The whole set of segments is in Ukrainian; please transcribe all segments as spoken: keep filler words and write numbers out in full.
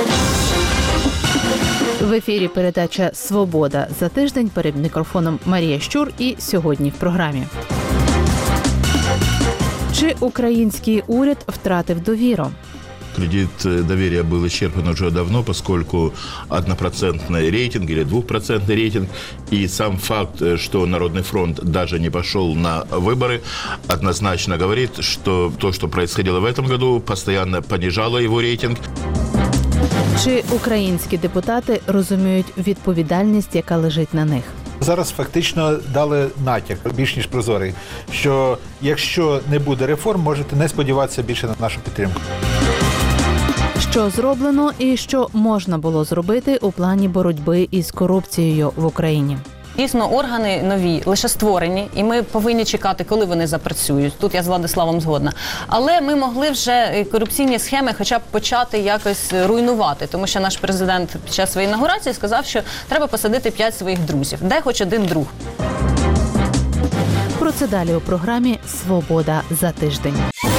В ефірі передача «Свобода за тиждень». Перед мікрофоном Марія Щур і сьогодні в програмі. Чи український уряд втратив довіру? Кредит доверия был исчерпан уже давно, поскольку однопроцентный рейтинг или двухпроцентный рейтинг и сам факт, что Народный фронт даже не пошел на выборы, однозначно говорит, что то, что происходило в этом году, постоянно понижало его рейтинг. Чи українські депутати розуміють відповідальність, яка лежить на них? Зараз фактично дали натяк, більш ніж прозорий, що якщо не буде реформ, можете не сподіватися більше на нашу підтримку. Що зроблено і що можна було зробити у плані боротьби із корупцією в Україні? Дійсно, органи нові, лише створені, і ми повинні чекати, коли вони запрацюють. Тут я з Владиславом згодна. Але ми могли вже корупційні схеми хоча б почати якось руйнувати, тому що наш президент під час своєї інаугурації сказав, що треба посадити п'ять своїх друзів. Де хоч один друг? Про це далі у програмі «Свобода за тиждень».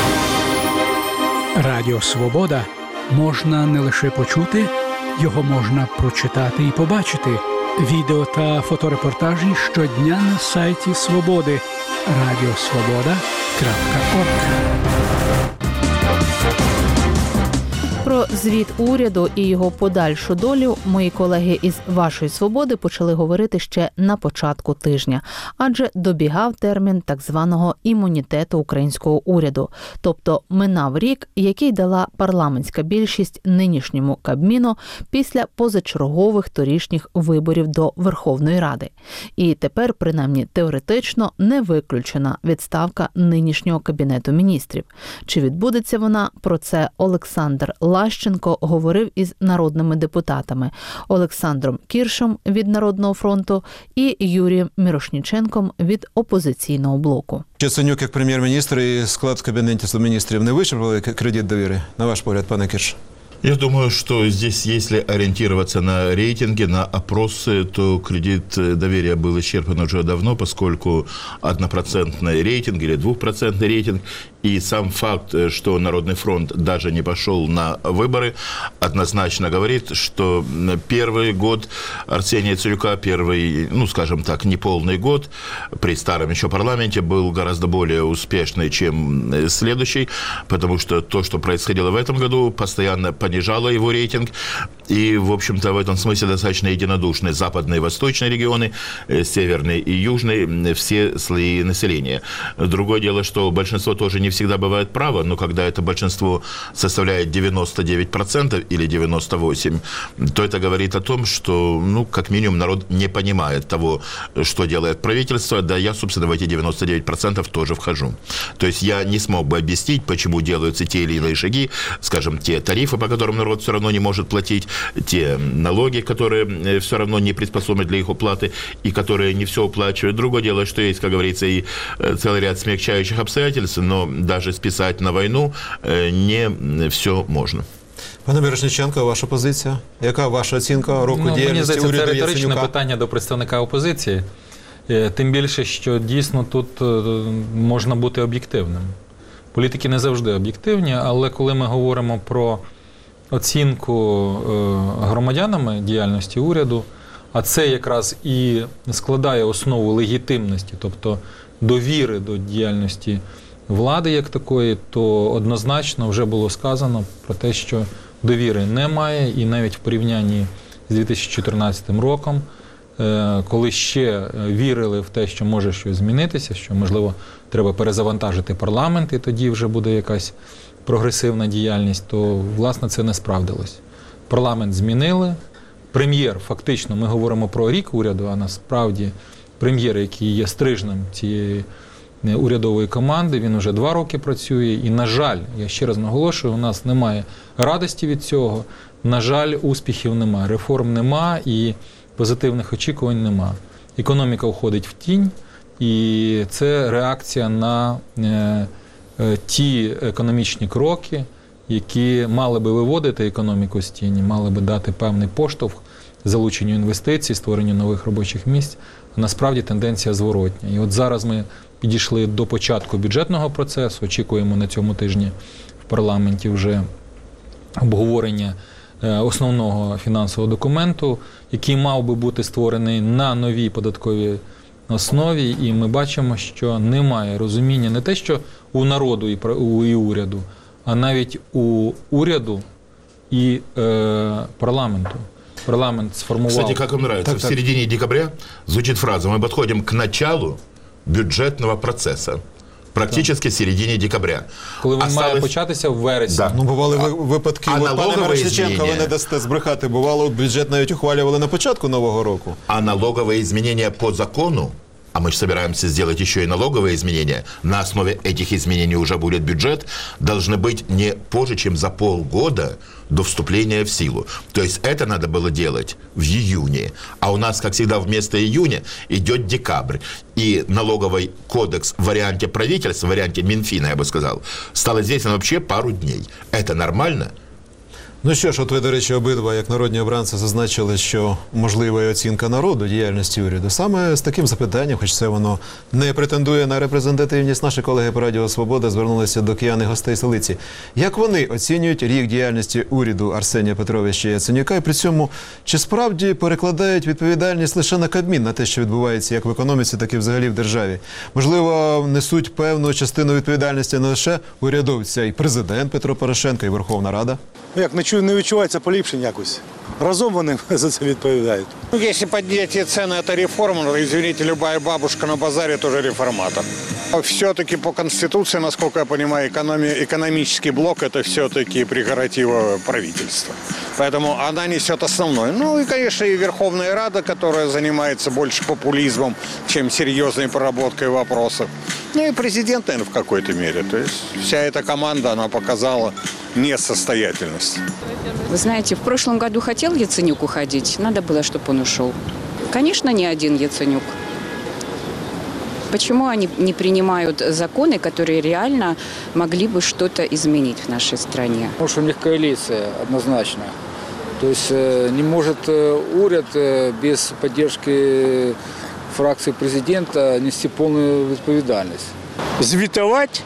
Радіо «Свобода» можна не лише почути, його можна прочитати і побачити. Відео та фоторепортажі щодня на сайті «Свободи» радіо свобода крапка орг. Про звіт уряду і його подальшу долю мої колеги із «Вашої свободи» почали говорити ще на початку тижня, адже добігав термін так званого імунітету українського уряду, тобто минав рік, який дала парламентська більшість нинішньому Кабміну після позачергових торішніх виборів до Верховної Ради. І тепер, принаймні теоретично, не виключена відставка нинішнього Кабінету міністрів. Чи відбудеться вона? Про це Олександр Лащенко говорив із народними депутатами Олександром Кіршем від Народного фронту і Юрієм Мірошніченком від опозиційного блоку. Яценюк як прем'єр-міністр і склад в Кабінеті міністрів не вичерпали кредит довіри? На ваш погляд, пане Кірш? Я думаю, что здесь, если ориентироваться на рейтинги, на опросы, то кредит доверия был исчерпан уже давно, поскольку однопроцентный рейтинг или двухпроцентный рейтинг и сам факт, что Народный фронт даже не пошел на выборы, однозначно говорит, что первый год Арсения Яценюка, первый, ну, скажем так, неполный год при старом еще парламенте был гораздо более успешный, чем следующий, потому что то, что происходило в этом году, постоянно понижало его рейтинг, и, в общем-то, в этом смысле достаточно единодушны западные и восточные регионы, северные и южные, все слои населения. Другое дело, что большинство тоже не всегда бывает право, но когда это большинство составляет девяносто девять процентов или девяносто восемь процентов, то это говорит о том, что, ну, как минимум, народ не понимает того, что делает правительство, да я, собственно, в эти девяносто девять процентов тоже вхожу. То есть я не смог бы объяснить, почему делаются те или иные шаги, скажем, те тарифы, по которым народ все равно не может платить, те налоги, которые все равно не приспособлены для их уплаты и которые не все уплачивают. Другое дело, что есть, как говорится, и целый ряд смягчающих обстоятельств, но даже списать на войну не все можно. Пане Мірошніченко, ваша позиція? Яка ваша оцінка року ну, діяльності уряду Яценюка? Це риторичне питання до представника опозиції. Тим більше, що дійсно тут можна бути об'єктивним. Політики не завжди об'єктивні, але коли ми говоримо про оцінку громадянами діяльності уряду, а це якраз і складає основу легітимності, тобто довіри до діяльності влади як такої, то однозначно вже було сказано про те, що довіри немає, і навіть в порівнянні з дві тисячі чотирнадцятим роком, коли ще вірили в те, що може щось змінитися, що, можливо, треба перезавантажити парламент, і тоді вже буде якась прогресивна діяльність, то, власне, це не справдилось. Парламент змінили, прем'єр, фактично, ми говоримо про рік уряду, а насправді прем'єр, який є стрижнем цієї урядової команди, він вже два роки працює, і, на жаль, я ще раз наголошую, у нас немає радості від цього, на жаль, успіхів немає, реформ нема і позитивних очікувань нема. Економіка уходить в тінь, і це реакція на е, е, ті економічні кроки, які мали би виводити економіку з тіні, мали би дати певний поштовх залученню інвестицій, створенню нових робочих місць. А насправді тенденція зворотня. І от зараз ми підійшли до початку бюджетного процесу, очікуємо на цьому тижні в парламенті вже обговорення основного фінансового документу, який мав би бути створений на новій податковій основі, і ми бачимо, що немає розуміння не те, що у народу і, і уряду, а навіть у уряду і е, парламенту. Парламент сформував. Кстати, как вам нравится, так, в так. середине декабря звучит фраза: мы подходим к началу бюджетного процесса. Практически в середине декабря. Коли він Осталось... має початися в вересні. Да. Ну, бували ви- випадки, а от, пане налогове Мирошниченко, ви змінення? не дасте збрехати, бувало, бюджет навіть ухвалювали на початку Нового року. А налоговые изменения по закону, а мы же собираемся сделать еще и налоговые изменения, на основе этих изменений уже будет бюджет, должны быть не позже, чем за полгода до вступления в силу. То есть это надо было делать в июне. А у нас, как всегда, вместо июня идет декабрь. И налоговый кодекс в варианте правительства, в варианте Минфина, я бы сказал, стал известен вообще пару дней. Это нормально? Ну що ж, от ви, до речі, обидва, як народні обранці, зазначили, що можлива і оцінка народу діяльності уряду. Саме з таким запитанням, хоч це воно не претендує на репрезентативність, наші колеги по Радіо Свобода звернулися до киян і гостей столиці. Як вони оцінюють рік діяльності уряду Арсенія Петровича Яценюка, і при цьому чи справді перекладають відповідальність лише на Кабмін, на те, що відбувається як в економіці, так і взагалі в державі? Можливо, несуть певну частину відповідальності не лише урядовця, і президент Петро Порошенко, і Верховна Рада? Як не чую, не відчувається поліпшень якось. Разом вони за це відповідають. Ну, если поднятие цены – это реформа, то, извините, любая бабушка на базаре тоже реформатор. Все-таки по Конституции, насколько я понимаю, экономи- экономический блок – это все-таки прерогатива правительства. Поэтому она несет основное. Ну и, конечно, и Верховная Рада, которая занимается больше популизмом, чем серьезной проработкой вопросов. Ну и президент, наверное, в какой-то мере. То есть вся эта команда, она показала несостоятельность. Вы знаете, в прошлом году хотел Яценюк уходить, надо было, чтобы он ушел. Конечно, не один Яценюк. Почему они не принимают законы, которые реально могли бы что-то изменить в нашей стране? Потому что у них коалиция однозначно. То есть не может уряд без поддержки фракции президента нести полную ответственность. Звітовать,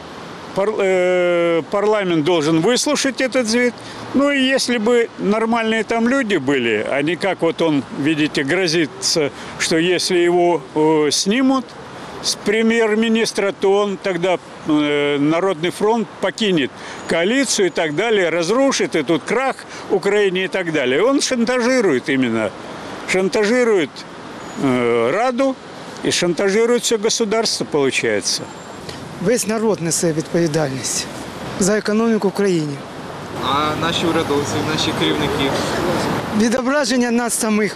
парламент должен выслушать этот звет. Ну и если бы нормальные там люди были, а не как вот он, видите, грозится, что если его э, снимут с премьер-министра, то он тогда э, Народный фронт покинет коалицию и так далее, разрушит, и тут крах Украине и так далее. Он шантажирует именно, шантажирует э, Раду и шантажирует все государство, получается. Весь народ несе відповідальність за економіку в країні. А наші урядовці, наші керівники? Відображення нас самих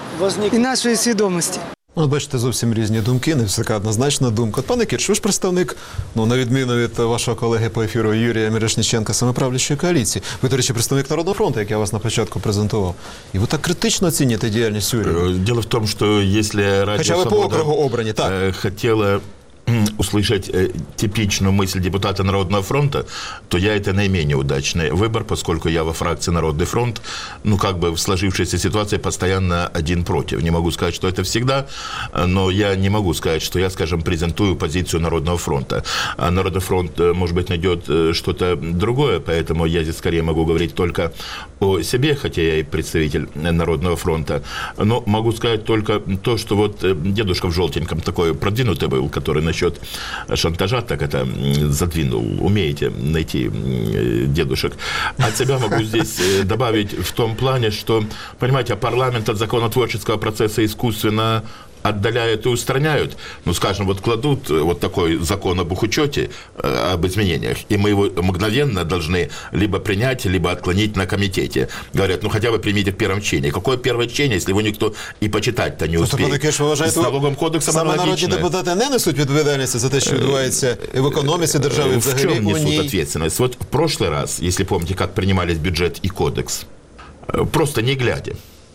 і нашої свідомості. Ну, бачите, зовсім різні думки, не така однозначна думка. От, пане Кірш, ви ж представник, ну, на відміну від вашого колеги по ефіру Юрія Мірошниченка, самоправлячої коаліції. Ви, до речі, представник Народного фронту, як я вас на початку презентував. І ви так критично оцінюєте діяльність уряду? Дело в том, что если Радио Хоча ви по Свобода округу обрані, так. хотела услышать э, типичную мысль депутата Народного фронта, то я это наименее удачный выбор, поскольку я во фракции Народный фронт, ну, как бы в сложившейся ситуации постоянно один против. Не могу сказать, что это всегда, но я не могу сказать, что я, скажем, презентую позицию Народного фронта. А Народный фронт, может быть, найдет что-то другое, поэтому я здесь скорее могу говорить только о себе, хотя я и представитель Народного фронта. Но могу сказать только то, что вот дедушка в желтеньком такой продвинутый был, который насчет шантажа так это задвинул. Умеете найти дедушек. От себя могу здесь добавить в том плане, что, понимаете, парламент от законотворческого процесса искусственно отдаляют и устраняют. Ну, скажем, вот кладут вот такой закон об учете, э, об изменениях, и мы его мгновенно должны либо принять, либо отклонить на комитете. Говорят, ну, хотя бы примите в первом чтении. Какое первое чтение, если его никто и почитать-то не успеет? Тобто, Кеш, вважаєте, з налоговим кодексом саме аналогічно. народні депутати не несуть відповідальності за те, що відбувається і в економіці держави, і В взагалі чем у несут ній? ответственность? Вот в прошлый раз, если помните, как принимались бюджет и кодекс, просто не глядя,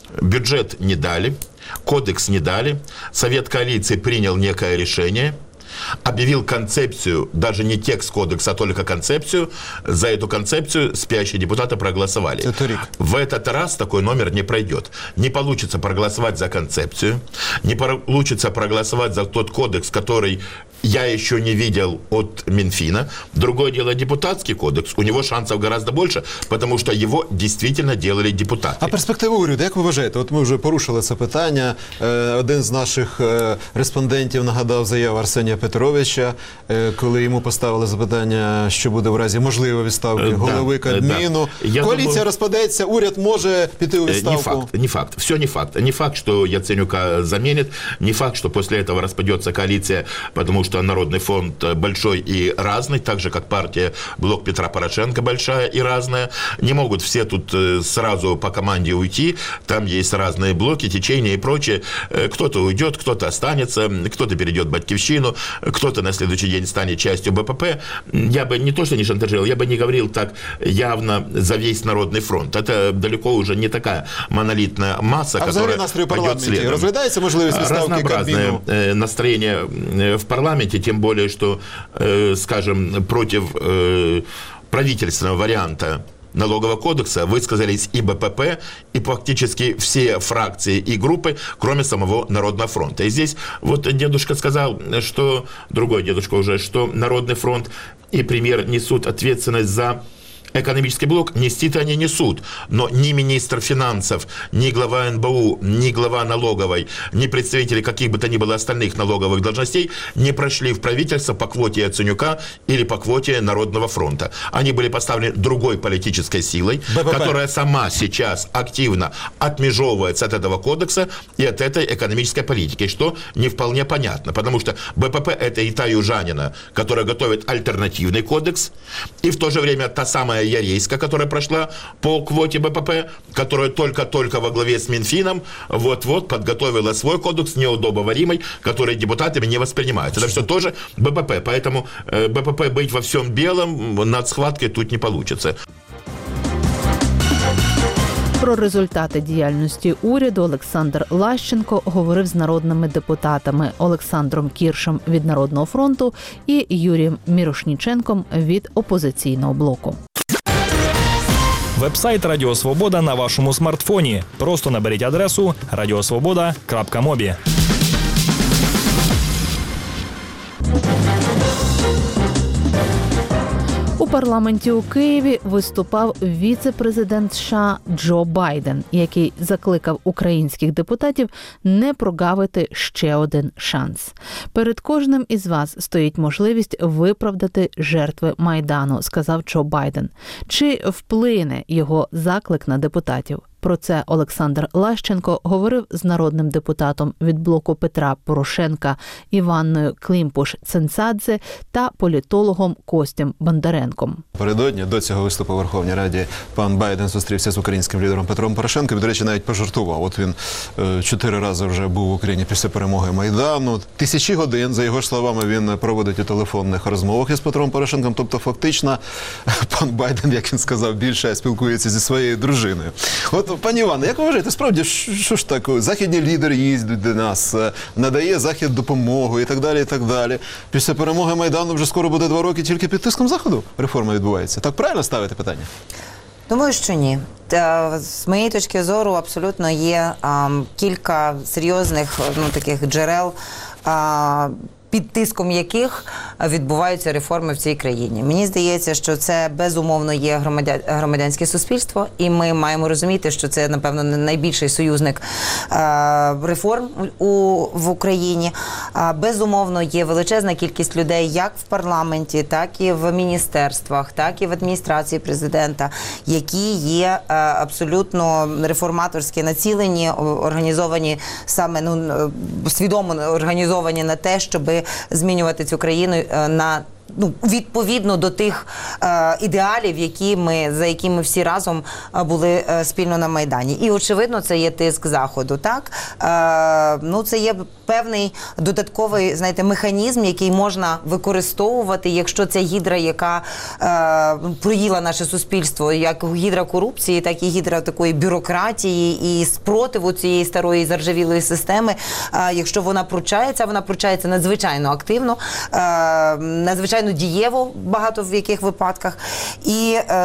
бюджет не дали, кодекс не дали, Совет коалиции принял некое решение, объявил концепцию, даже не текст кодекса, а только концепцию. За эту концепцию спящие депутаты проголосовали. Это в этот раз такой номер не пройдет. Не получится проголосовать за концепцию, не получится проголосовать за тот кодекс, который я еще не видел от Минфина. Другое дело, депутатский кодекс, у него шансов гораздо больше, потому что его действительно делали депутаты. А перспектива уряду, як ви вважаєте? От ми вже порушили це питання. Один з наших респондентів нагадав заяву Арсенія Петровича, коли йому поставили запитання, що буде в разі можливої відставки голови Кабміну. Да. Коаліція думаю, розпадеться, уряд може піти у відставку? Не факт, не факт. Все не факт. Не факт, что Яценюка заменит, не факт, что после этого распадется коалиция, потому что Народный фронт большой и разный, так же, как партия Блок Петра Порошенко большая и разная. Не могут все тут сразу по команде уйти, там есть разные блоки, течения и прочее. Кто-то уйдет, кто-то останется, кто-то перейдет в Батькивщину, кто-то на следующий день станет частью БПП. Я бы не то, что не шантажировал, я бы не говорил так явно за весь Народный фронт. Это далеко уже не такая монолитная масса, а которая пойдет следом. Разглядается можливість відставки Кабміну? Разнообразное настроение в парламенте, тем более, что, скажем, против правительственного варианта налогового кодекса высказались и БПП, и практически все фракции и группы, кроме самого Народного фронта. И здесь вот дедушка сказал, что, другой дедушка уже, что Народный фронт и премьер несут ответственность за экономический блок, нести-то они несут, но ни министр финансов, ни глава эн бэ у, ни глава налоговой, ни представители каких бы то ни было остальных налоговых должностей не прошли в правительство по квоте Яценюка или по квоте Народного фронта. Они были поставлены другой политической силой, БПП, которая сама сейчас активно отмежевывается от этого кодекса и от этой экономической политики, что не вполне понятно, потому что БПП – это и та южанина, которая готовит альтернативный кодекс, и в то же время та самая Ярейска, которая прошла по квоте БПП, которая только-только во главе с Минфином вот-вот подготовила свой кодекс неудобоваримый, который депутатами не воспринимается. Это все тоже БПП, поэтому БПП быть во всем белом над схваткой тут не получится. Про результати діяльності уряду Олександр Лащенко говорив з народними депутатами Олександром Кіршем від Народного фронту і Юрієм Мірошніченком від опозиційного блоку. Вебсайт Радіо Свобода на вашому смартфоні. Просто наберіть адресу радіосвобода крапка мобі. У парламенті у Києві виступав віце-президент США Джо Байден, який закликав українських депутатів не прогавити ще один шанс. Перед кожним із вас стоїть можливість виправдати жертви Майдану, сказав Джо Байден. Чи вплине його заклик на депутатів? Про це Олександр Лащенко говорив з народним депутатом від блоку Петра Порошенка Іванною Климпуш-Цинцадзе та політологом Костем Бондаренком. Передодні до цього виступу у Верховній Раді пан Байден зустрівся з українським лідером Петром Порошенком і, до речі, навіть пожартував. От він е, чотири рази вже був в Україні після перемоги Майдану. Тисячі годин, за його словами, він проводить у телефонних розмовах із Петром Порошенком. Тобто, фактично, пан Байден, як він сказав, більше спілкується зі своєю дружиною. От, пані Івано, як ви вважаєте, справді, що ж так, західні лідери їздять до нас, надає Захід допомогу і так далі, і так далі. Після перемоги Майдану вже скоро буде два роки, тільки під тиском Заходу реформа відбувається. Так правильно ставити питання? Думаю, що ні. З моєї точки зору абсолютно є а, кілька серйозних ну, таких джерел, а, під тиском яких відбуваються реформи в цій країні. Мені здається, що це безумовно є громадян, громадянське суспільство, і ми маємо розуміти, що це, напевно, найбільший союзник е, реформ у, в Україні. Е, безумовно, є величезна кількість людей як в парламенті, так і в міністерствах, так і в адміністрації президента, які є е, абсолютно реформаторськи націлені, організовані саме, ну, свідомо організовані на те, щоби змінювати цю країну на ну, відповідно до тих е, ідеалів, які ми, за які ми всі разом були е, спільно на Майдані. І, очевидно, це є тиск Заходу, так? Е, ну, це є певний додатковий, знаєте, механізм, який можна використовувати, якщо ця гідра, яка е, проїла наше суспільство, як гідра корупції, так і гідра такої бюрократії і спротиву цієї старої заржавілої системи, е, якщо вона пручається, вона пручається надзвичайно активно, е, надзвичайно дієво багато в яких випадках. І е,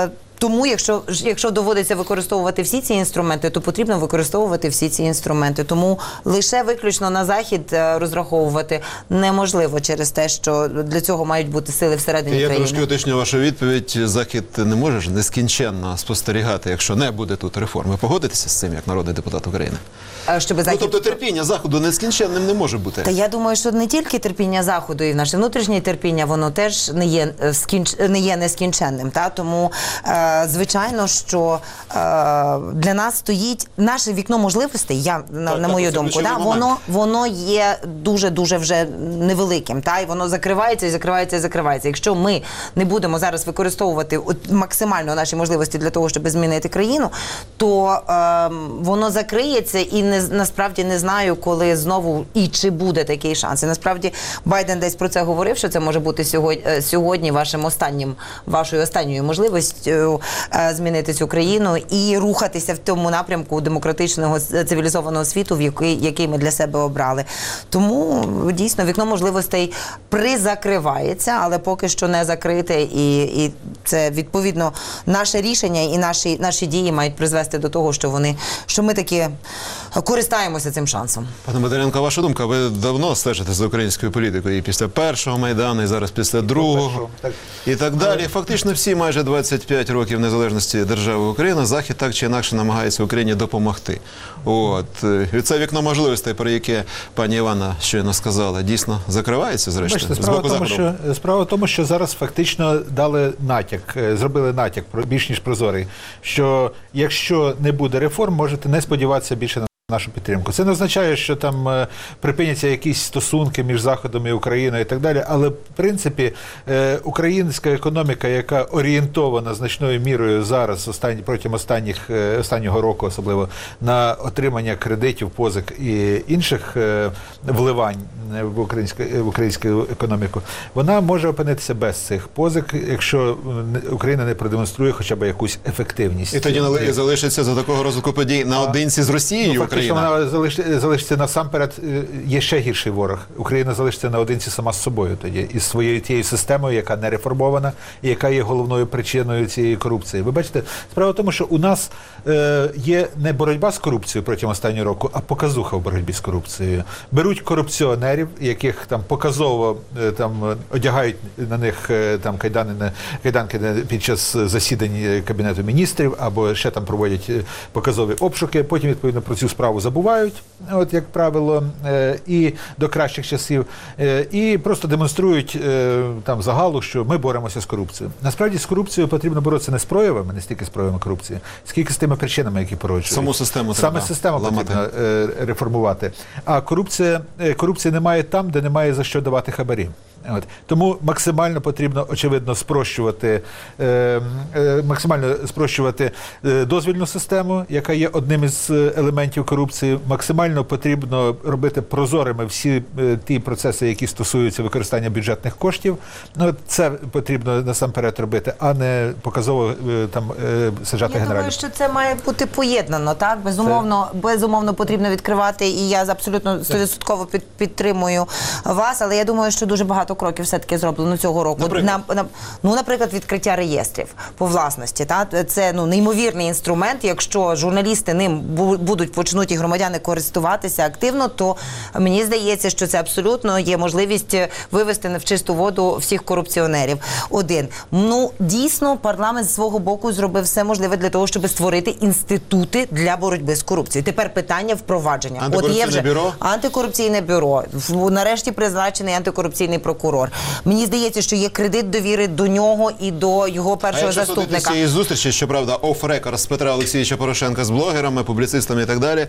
тому, якщо, якщо доводиться використовувати всі ці інструменти, то потрібно використовувати всі ці інструменти. Тому лише виключно на Захід розраховувати неможливо через те, що для цього мають бути сили всередині Я країни. трошки уточню вашу відповідь. Захід не може ж нескінченно спостерігати, якщо не буде тут реформи. Погодитеся з цим, як народний депутат України? Щоб Захід... Ну, тобто терпіння Заходу нескінченним не може бути. Та я думаю, що не тільки терпіння Заходу, і наше внутрішнє терпіння, воно теж не є, скінч... не є нескінченним. Та? Тому, е, звичайно, що е, для нас стоїть наше вікно можливостей, я, на, так, на мою так, думку, да? воно, воно є дуже-дуже вже невеликим. Та? І воно закривається, і закривається, і закривається. Якщо ми не будемо зараз використовувати от, максимально наші можливості для того, щоб змінити країну, то е, воно закриється, і не, насправді не знаю, коли знову і чи буде такий шанс. І насправді Байден десь про це говорив, що це може бути сьогодні, сьогодні вашим останнім, вашою останньою можливістю е, змінити цю країну і рухатися в тому напрямку демократичного цивілізованого світу, в який, який ми для себе обрали. Тому дійсно вікно можливостей призакривається, але поки що не закрите, і, і це відповідно наше рішення і наші, наші дії мають призвести до того, що вони, що ми таки користаємося цим шансом. Пане Бондаренко, ваша думка, ви давно стежите за українською політикою і після першого Майдану, і зараз після другого, так. і так далі. Фактично всі майже двадцять п'ять років незалежності держави Україна, Захід так чи інакше намагається Україні допомогти. От. І це вікно можливостей, про яке пані Івана щойно сказала, дійсно закривається, зрештою? Бачите, справа, в тому, що, справа в тому, що зараз фактично дали натяк, зробили натяк, більш ніж прозорий, що якщо не буде реформ, можете не сподіватися більше на нашу підтримку. Це не означає, що там е, припиняться якісь стосунки між Заходом і Україною і так далі, але в принципі е, українська економіка, яка орієнтована значною мірою зараз, останні, протягом останніх, е, останнього року особливо, на отримання кредитів, позик і інших е, вливань в українську, в українську економіку, вона може опинитися без цих позик, якщо Україна не продемонструє хоча б якусь ефективність. І тоді не залишиться за такого розвитку подій наодинці з Росією. Ну, фактично вона залишиться, залишиться насамперед, є ще гірший ворог. Україна залишиться наодинці сама з собою тоді, із своєю тією системою, яка не реформована, і яка є головною причиною цієї корупції. Ви бачите, справа в тому, що у нас е, є не боротьба з корупцією протягом останнього року, а показуха в боротьбі з корупцією. Беруть корупціонерів, яких там показово е, там одягають на них е, там кайдани, кайданки під час засідань Кабінету міністрів, або ще там проводять показові обшуки, потім відповідно про цю справу забувають, от як правило, е, і до кращих часів, е, і просто демонструють е, там загалу, що ми боремося з корупцією. Насправді з корупцією потрібно боротися не з проявами, не стільки з проявами корупції, скільки з тими причинами, які породжують. Саму систему Саме треба систему ламати. потрібно е, реформувати. А корупція, е, корупції немає там, де немає за що давати хабарі. От. Тому максимально потрібно, очевидно, спрощувати, е, е, максимально спрощувати е, дозвільну систему, яка є одним із елементів корупції. Максимально потрібно робити прозорими всі е, ті процеси, які стосуються використання бюджетних коштів. Ну, це потрібно насамперед робити, а не показово е, там е, саджати я генералів. Я думаю, що це має бути поєднано, так? Безумовно, це... безумовно потрібно відкривати, і я абсолютно сто відсотків під, підтримую вас, але я думаю, що дуже багато кроків все-таки зроблено цього року. На, на, ну, наприклад, відкриття реєстрів по власності. Та? Це ну, неймовірний інструмент. Якщо журналісти ним будуть, почнуть і громадяни користуватися активно, то мені здається, що це абсолютно є можливість вивести в чисту воду всіх корупціонерів. Один. Ну, дійсно, парламент з свого боку зробив все можливе для того, щоб створити інститути для боротьби з корупцією. Тепер питання впровадження. Антикорупційне От є вже бюро? Антикорупційне бюро. Нарешті призначений антикорупційний прокурор. Мені здається, що є кредит довіри до нього і до його першого заступника. А якщо судити цієї зустрічі, щоправда, оф-рекорд з Петра Олексійовича Порошенка з блогерами, публіцистами і так далі,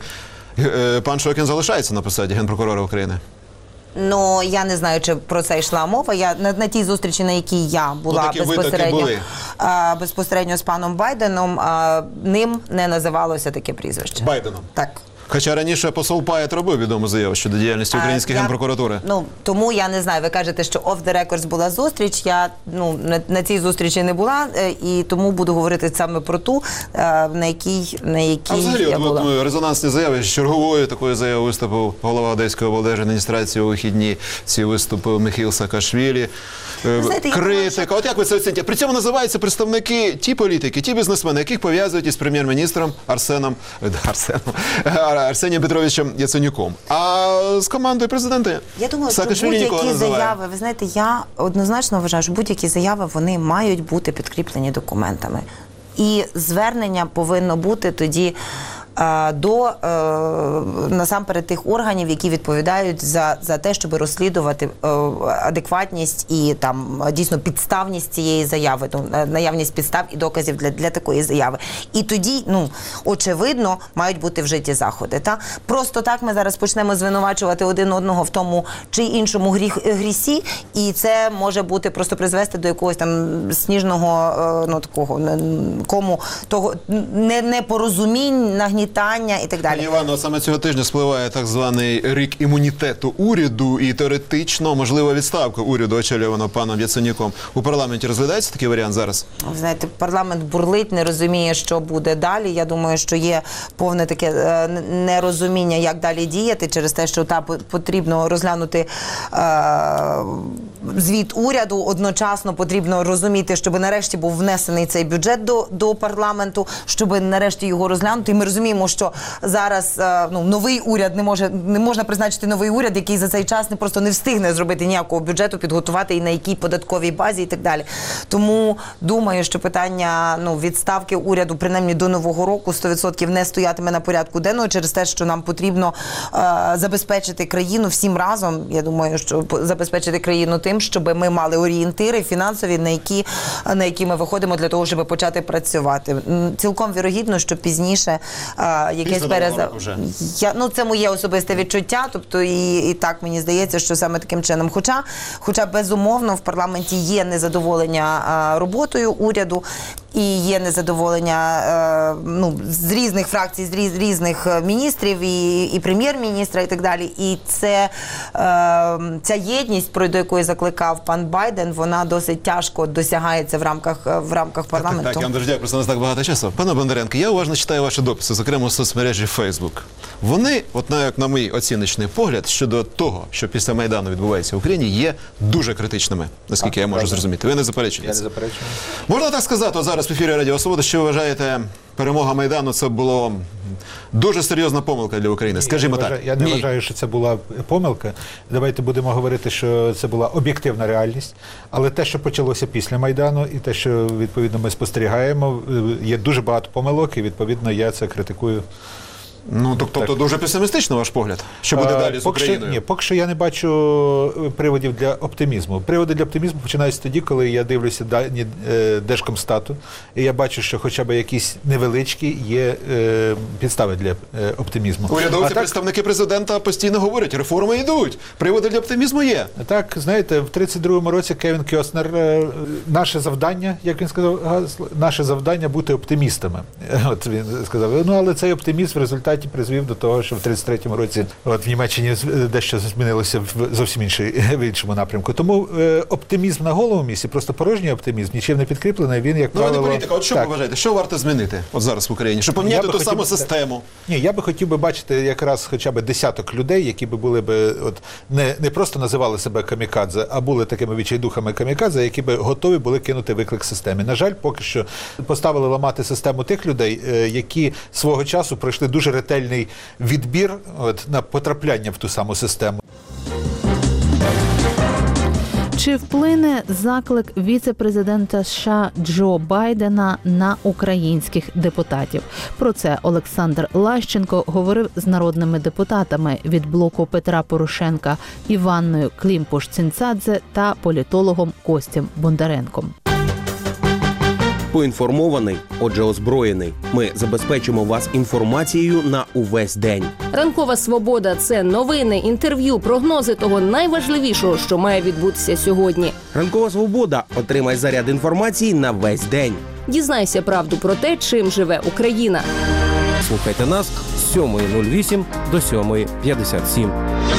пан Шокін залишається на посаді Генпрокурора України? Ну, я не знаю, чи про це йшла мова. Я на, на тій зустрічі, на якій я була ну, безпосередньо, а, безпосередньо з паном Байденом, а, ним не називалося таке прізвище. Байденом? Так. Хоча раніше посол Паєт робив відому заяву щодо діяльності української я, генпрокуратури. Ну, тому я не знаю, ви кажете, що off the records була зустріч, я ну, на, на цій зустрічі не була, і тому буду говорити саме про ту, на якій, на якій а взагалі, я була. От, резонансні заяви, з черговою такою заявою виступив голова Одеської облдержадміністрації у вихідні, ці виступив Михаїл Саакашвілі. Знаєте, критика. От як ви це оцінюєте? При цьому називаються представники ті політики, ті бізнесмени, яких пов'язують із прем'єр-міністром Арсеном, Арсеном Арсенієм Петровичем Яценюком. А з командою президента я думаю, що Саакашвілі ніколи не будь-які називає. заяви, ви знаєте, я однозначно вважаю, що будь-які заяви, вони мають бути підкріплені документами. І звернення повинно бути тоді до, насамперед, тих органів, які відповідають за, за те, щоб розслідувати адекватність і там дійсно підставність цієї заяви, наявність підстав і доказів для, для такої заяви. І тоді, ну, очевидно, мають бути вжиті заходи. Та? Просто так ми зараз почнемо звинувачувати один одного в тому чи іншому гріх, грісі, і це може бути просто призвести до якогось там сніжного, ну, такого, кому, того, не, непорозумінь, нагнітання і так далі. Пані Івано, саме цього тижня спливає так званий рік імунітету уряду і теоретично, можливо, відставка уряду, очолюваного паном Яценюком. У парламенті розглядається такий варіант зараз? Ви знаєте, парламент бурлить, не розуміє, що буде далі. Я думаю, що є повне таке нерозуміння, як далі діяти, через те, що та потрібно розглянути е, звіт уряду, одночасно потрібно розуміти, щоб нарешті був внесений цей бюджет до, до парламенту, щоб нарешті його розглянути. І ми розуміємо, що зараз ну, новий уряд не може, не можна призначити новий уряд, який за цей час не просто не встигне зробити ніякого бюджету, підготувати і на якій податковій базі і так далі. Тому думаю, що питання ну, відставки уряду, принаймні до Нового року, сто відсотків не стоятиме на порядку денного через те, що нам потрібно е, забезпечити країну всім разом. Я думаю, що забезпечити країну тим, щоб ми мали орієнтири фінансові, на які, на які ми виходимо для того, щоб почати працювати. Цілком вірогідно, що пізніше а, якесь переза... Я, ну, це моє особисте відчуття, тобто і, і так мені здається, що саме таким чином. Хоча, хоча безумовно, в парламенті є незадоволення а, роботою уряду, і є незадоволення е, ну, з різних фракцій, з різ, різних міністрів і, і прем'єр-міністра і так далі. І це, е, ця єдність, про до якої закликав пан Байден, вона досить тяжко досягається в рамках, в рамках парламенту. Так, так, я вам дуже дякую, просто у нас так багато часу. Пане Бондаренко, я уважно читаю ваші дописи, зокрема у соцмережі Facebook. Вони, от як на мій оціночний погляд, щодо того, що після Майдану відбувається в Україні, є дуже критичними, наскільки а, я можу правда. зрозуміти. Ви не заперечуєте? Я не заперечую. Можна так сказати, от зараз в ефірі Радіо Свобода, що ви вважаєте, перемога Майдану це було дуже серйозна помилка для України, скажімо я так. Вважаю, я не Ні. вважаю, що це була помилка. Давайте будемо говорити, що це була об'єктивна реальність. Але те, що почалося після Майдану, і те, що, відповідно, ми спостерігаємо, є дуже багато помилок, і, відповідно, я це критикую. Ну, тобто дуже песимістично ваш погляд? Що буде а, далі з Україною? Що, ні, поки що я не бачу приводів для оптимізму. Приводи для оптимізму починаються тоді, коли я дивлюся дані Держкомстату, і я бачу, що хоча б якісь невеличкі є е, підстави для е, оптимізму. Урядовці, представники президента постійно говорять, реформи йдуть, приводи для оптимізму є. Так, знаєте, в тридцять другому році Кевін Костнер, е, наше завдання, як він сказав, наше завдання бути оптимістами. От він сказав, ну, але цей оптимізм в результаті призвів до того, що в тридцять третьому році от в Німеччині дещо змінилося в зовсім інший, в іншому напрямку. Тому е, оптимізм на голому місці, просто порожній оптимізм, нічим не підкріплений, він, як ну, правило... Ну, політика, от що так. ви вважаєте, що варто змінити от зараз в Україні, щоб поміняти ту хотів, саму систему? Ні, я би хотів би бачити якраз хоча б десяток людей, які би були би, от, не, не просто називали себе камікадзе, а були такими відчайдухами камікадзе, які би готові були кинути виклик системі. На жаль, поки що поставили ламати систему тих людей, е, які свого часу пройшли дуже ретельний відбір от, на потрапляння в ту саму систему. Чи вплине заклик віце-президента США Джо Байдена на українських депутатів? Про це Олександр Лащенко говорив з народними депутатами від блоку Петра Порошенка Іванною Клімпуш-Цинцадзе та політологом Костям Бондаренком. Поінформований, отже озброєний. Ми забезпечимо вас інформацією на увесь день. Ранкова свобода – це новини, інтерв'ю, прогнози того найважливішого, що має відбутися сьогодні. Ранкова свобода. Отримай заряд інформації на весь день. Дізнайся правду про те, чим живе Україна. Слухайте нас з сьомої нуль вісім до сьомої п'ятдесят сім.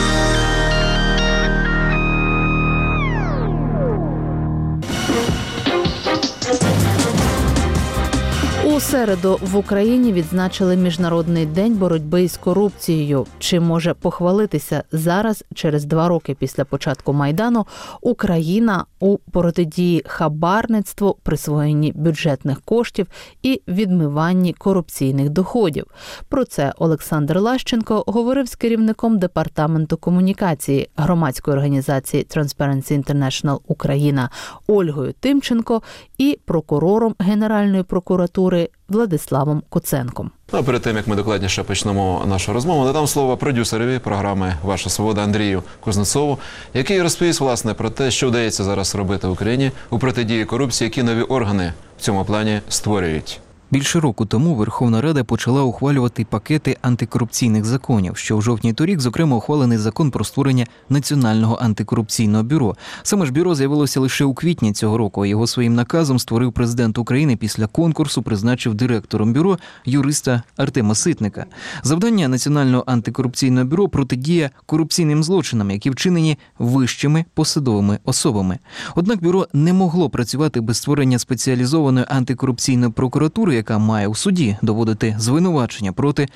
У середу в Україні відзначили Міжнародний день боротьби із корупцією. Чи може похвалитися зараз, через два роки після початку Майдану, Україна у протидії хабарництву, присвоєнні бюджетних коштів і відмиванні корупційних доходів? Про це Олександр Лащенко говорив з керівником департаменту комунікації громадської організації Transparency International Україна Ольгою Тимченко і прокурором Генеральної прокуратури Владиславом Куценком. А перед тим, як ми докладніше почнемо нашу розмову, надам слово продюсерові програми «Ваша свобода» Андрію Кузнецову, який розповість, власне, про те, що вдається зараз робити в Україні у протидії корупції, які нові органи в цьому плані створюють. Більше року тому Верховна Рада почала ухвалювати пакети антикорупційних законів, що в жовтні торік, зокрема, ухвалений закон про створення Національного антикорупційного бюро. Саме ж бюро з'явилося лише у квітні цього року, а його своїм наказом створив президент України після конкурсу, призначив директором бюро юриста Артема Ситника. Завдання Національного антикорупційного бюро – протидія корупційним злочинам, які вчинені вищими посадовими особами. Однак бюро не могло працювати без створення спеціалізованої антикорупційної прокуратури, яка має у суді доводити звинувачення проти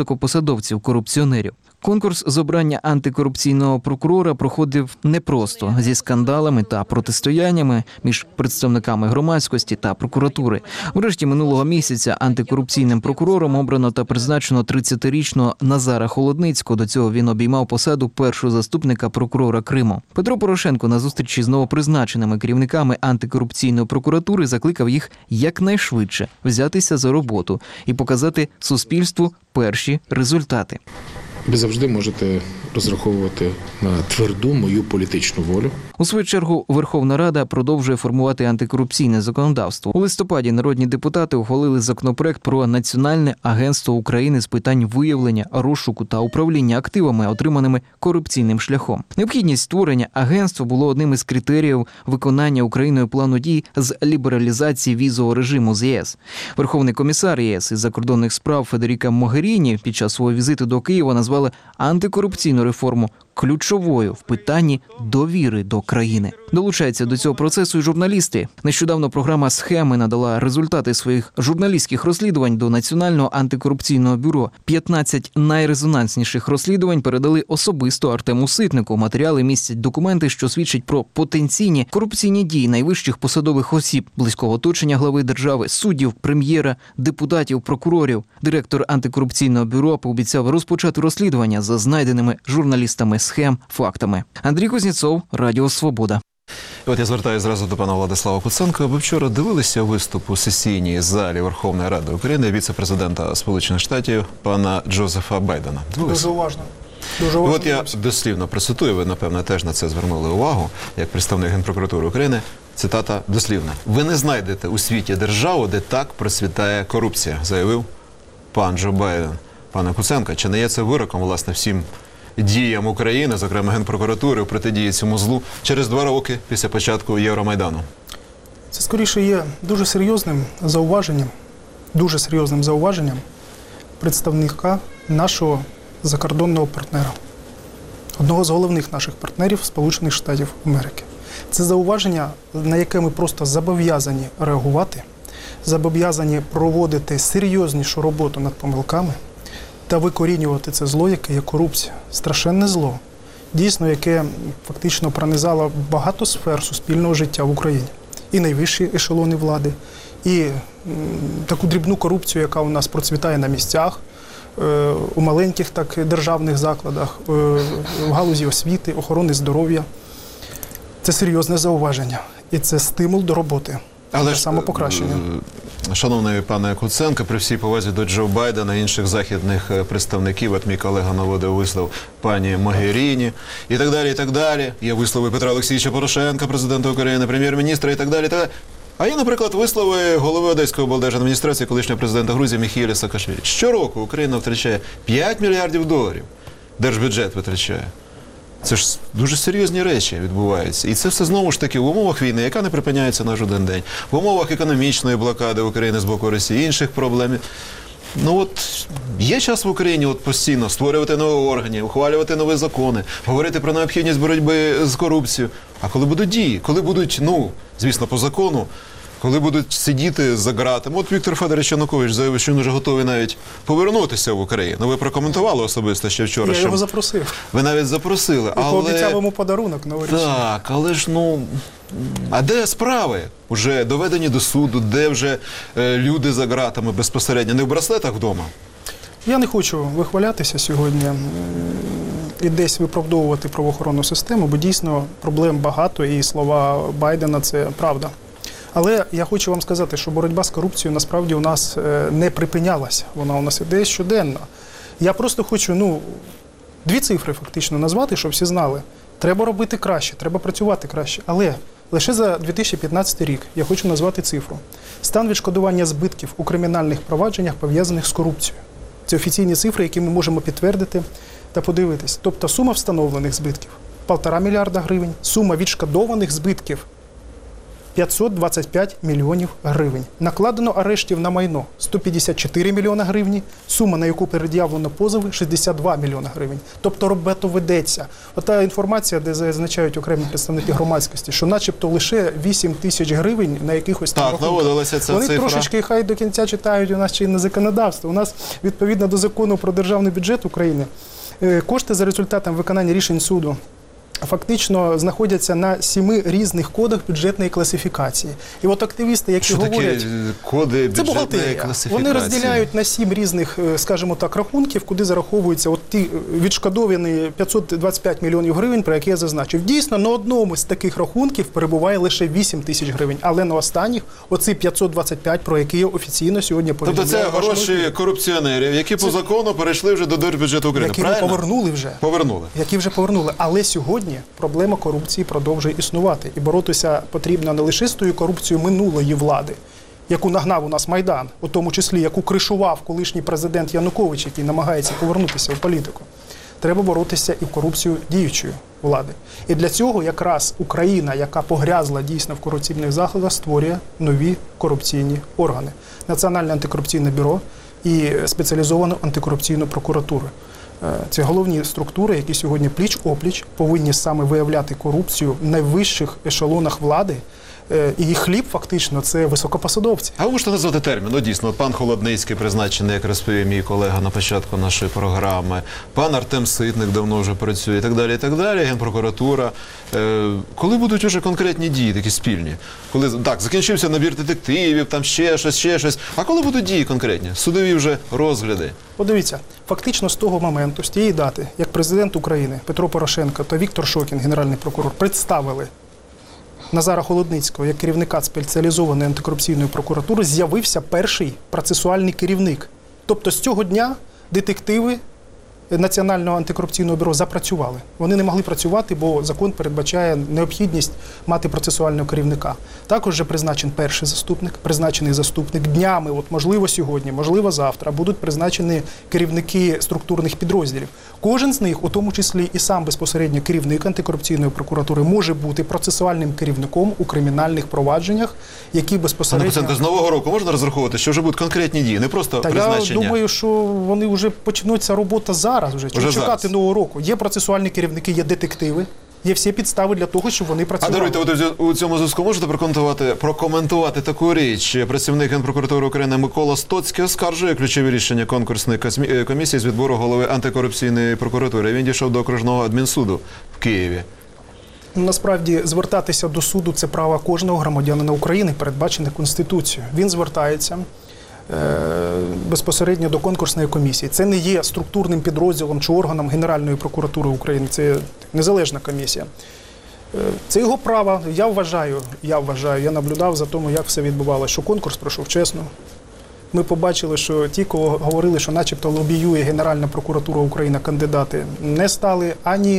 високопосадовців-корупціонерів. Конкурс з обрання антикорупційного прокурора проходив непросто, зі скандалами та протистояннями між представниками громадськості та прокуратури. Врешті минулого місяця антикорупційним прокурором обрано та призначено тридцятирічного Назара Холодницького. До цього він обіймав посаду першого заступника прокурора Криму. Петро Порошенко на зустрічі з новопризначеними керівниками антикорупційної прокуратури закликав їх якнайшвидше взятися за роботу і показати суспільству перші результати. Ви завжди можете розраховувати на тверду мою політичну волю. У свою чергу Верховна Рада продовжує формувати антикорупційне законодавство. У листопаді народні депутати ухвалили законопроект про Національне агентство України з питань виявлення, розшуку та управління активами, отриманими корупційним шляхом. Необхідність створення агентства було одним із критеріїв виконання Україною плану дій з лібералізації візового режиму з ЄС. Верховний комісар ЄС із закордонних справ Федеріка Могеріні під час свого візиту до Києва назвали антикорупційну реформу ключовою в питанні довіри до країни. Долучаються до цього процесу і журналісти. Нещодавно програма «Схеми» надала результати своїх журналістських розслідувань до Національного антикорупційного бюро. п'ятнадцять найрезонансніших розслідувань передали особисто Артему Ситнику. Матеріали містять документи, що свідчать про потенційні корупційні дії найвищих посадових осіб, близького оточення глави держави, суддів, прем'єра, депутатів, прокурорів. Директор антикорупційного бюро пообіцяв розпочати розслідування за знайденими журналістами схем, фактами. Андрій Кузнєцов, Радіо Свобода. І от я звертаюся зразу до пана Владислава Куценка. Ви вчора дивилися виступ у сесійній залі Верховної Ради України віце-президента Сполучених Штатів пана Джозефа Байдена? Дивилися? Дуже уважно. Дуже уважно. От я дослівно процитую, ви, напевно, теж на це звернули увагу, як представник Генпрокуратури України. Цитата дослівна. «Ви не знайдете у світі державу, де так процвітає корупція», заявив пан Джо Байден. Пане Куценко, чи не є це вироком, власне, всім діям України, зокрема Генпрокуратури, у протидії цьому злу через два роки після початку Євромайдану? Це, скоріше, є дуже серйозним зауваженням, дуже серйозним зауваженням представника нашого закордонного партнера, одного з головних наших партнерів Сполучених Штатів Америки. Це зауваження, на яке ми просто зобов'язані реагувати, зобов'язані проводити серйознішу роботу над помилками та викорінювати це зло, яке є корупція. Страшенне зло, дійсно, яке фактично пронизало багато сфер суспільного життя в Україні. І найвищі ешелони влади, і м, таку дрібну корупцію, яка у нас процвітає на місцях, е, у маленьких так державних закладах, е, в галузі освіти, охорони здоров'я. Це серйозне зауваження. І це стимул до роботи. Але ж, самопокращення. Шановний пане Куценко, при всій повазі до Джо Байдена і інших західних представників, от мій колега наводив вислов пані Могеріні і так далі, і так далі. Є вислови Петра Олексійовича Порошенка, президента України, прем'єр-міністра і так далі, і так далі. А є, наприклад, вислови голови Одеської облдержадміністрації, колишнього президента Грузії Міхеїля Саакашвілі. Щороку Україна втрачає п'ять мільярдів доларів. Держбюджет витрачає. Це ж дуже серйозні речі відбуваються. І це все знову ж таки в умовах війни, яка не припиняється на жоден день, в умовах економічної блокади України з боку Росії, інших проблем. Ну от є час в Україні от постійно створювати нові органи, ухвалювати нові закони, говорити про необхідність боротьби з корупцією. А коли будуть дії, коли будуть, ну, звісно, по закону, коли будуть сидіти за ґратами. От Віктор Федорович Янукович заявив, що він вже готовий навіть повернутися в Україну. Ви прокоментували особисто ще вчора. Я що... його запросив. Ви навіть запросили. І але... пообіцяв йому подарунок новорічний. Так, але ж, ну, а де справи? Уже доведені до суду, де вже е, люди за ґратами безпосередньо? Не в браслетах вдома? Я не хочу вихвалятися сьогодні і десь виправдовувати правоохоронну систему, бо дійсно проблем багато, і слова Байдена – це правда. Але я хочу вам сказати, що боротьба з корупцією насправді у нас не припинялася. Вона у нас іде щоденно. Я просто хочу, ну, дві цифри фактично назвати, щоб всі знали. Треба робити краще, треба працювати краще. Але лише за дві тисячі п'ятнадцятий рік я хочу назвати цифру. Стан відшкодування збитків у кримінальних провадженнях, пов'язаних з корупцією. Це офіційні цифри, які ми можемо підтвердити та подивитись. Тобто сума встановлених збитків – півтора мільярда гривень, сума відшкодованих збитків – п'ятсот двадцять п'ять мільйонів гривень. Накладено арештів на майно – сто п'ятдесят чотири мільйона гривень, сума, на яку пред'явлено позови – шістдесят два мільйона гривень. Тобто робота ведеться. Ота інформація, де зазначають окремі представники громадськості, що начебто лише вісім тисяч гривень на якихось там рахунках. Так, наводилася ця Вони цифра. трошечки хай до кінця читають у нас чинне законодавство. У нас, відповідно до закону про державний бюджет України, кошти за результатом виконання рішень суду фактично знаходяться на сіми різних кодах бюджетної класифікації. І от активісти, які що говорять... Такі коди це бюджетної бухгалтерія. класифікації? Вони розділяють на сім різних, скажімо так, рахунків, куди зараховуються от ті відшкодовані п'ятсот двадцять п'ять мільйонів гривень, про які я зазначив. Дійсно, на одному з таких рахунків перебуває лише вісім тисяч гривень, але на останніх оці п'ятсот двадцять п'ять, про які я офіційно сьогодні повідомляю. Тобто це гроші корупціонерів, які це... по закону перейшли вже до держбюджету України, які правильно? Які повернули вже. Повернули. Які вже повернули. Але сьогодні проблема корупції продовжує існувати. І боротися потрібно не лише з тою корупцією минулої влади, яку нагнав у нас Майдан, у тому числі, яку кришував колишній президент Янукович, який намагається повернутися в політику. Треба боротися і в корупцію діючої влади. І для цього якраз Україна, яка погрязла дійсно в корупційних заходах, створює нові корупційні органи. Національне антикорупційне бюро і спеціалізовану антикорупційну прокуратуру. Це головні структури, які сьогодні пліч-опліч повинні саме виявляти корупцію в найвищих ешелонах влади. І їх хліб, фактично, це високопосадовці. А ви можете назвати термін? Ну, дійсно, пан Холодницький призначений, як розповів мій колега на початку нашої програми, пан Артем Ситник давно вже працює, і так далі, і так далі, Генпрокуратура. Е, коли будуть уже конкретні дії, такі спільні? Коли, так, закінчився набір детективів, там ще щось, ще щось. А коли будуть дії конкретні? Судові вже розгляди? Подивіться, фактично з того моменту, з тієї дати, як президент України Петро Порошенко та Віктор Шокін, генеральний прокурор, представили Назара Холодницького як керівника спеціалізованої антикорупційної прокуратури, з'явився перший процесуальний керівник. Тобто з цього дня детективи Національного антикорупційного бюро запрацювали. Вони не могли працювати, бо закон передбачає необхідність мати процесуального керівника. Також вже призначений перший заступник, призначений заступник. Днями, от можливо сьогодні, можливо завтра, будуть призначені керівники структурних підрозділів. Кожен з них, у тому числі і сам безпосередньо керівник антикорупційної прокуратури, може бути процесуальним керівником у кримінальних провадженнях, які безпосередньо... Пане Куценко, з нового року можна розраховувати, що вже будуть конкретні дії, не просто Та призначення? Я думаю, що вони вже почнуться робота зараз вже. Чому чекати зараз? Нового року? Є процесуальні керівники, є детективи. Є всі підстави для того, щоб вони працювали. А даруйте, от у цьому зв'язку можете прокоментувати, прокоментувати таку річ? Працівник Генпрокуратури України Микола Стоцький оскаржує ключові рішення конкурсної комісії з відбору голови антикорупційної прокуратури. Він дійшов до окружного адмінсуду в Києві. Насправді, звертатися до суду – це право кожного громадянина України, передбачене Конституцією. Він звертається безпосередньо до конкурсної комісії. Це не є структурним підрозділом чи органом Генеральної прокуратури України, це незалежна комісія. Це його право. Я вважаю, я вважаю, я наблюдав за тому, як все відбувалося, що конкурс пройшов чесно. Ми побачили, що ті, кого говорили, що начебто лобіює Генеральна прокуратура України, кандидати, не стали ані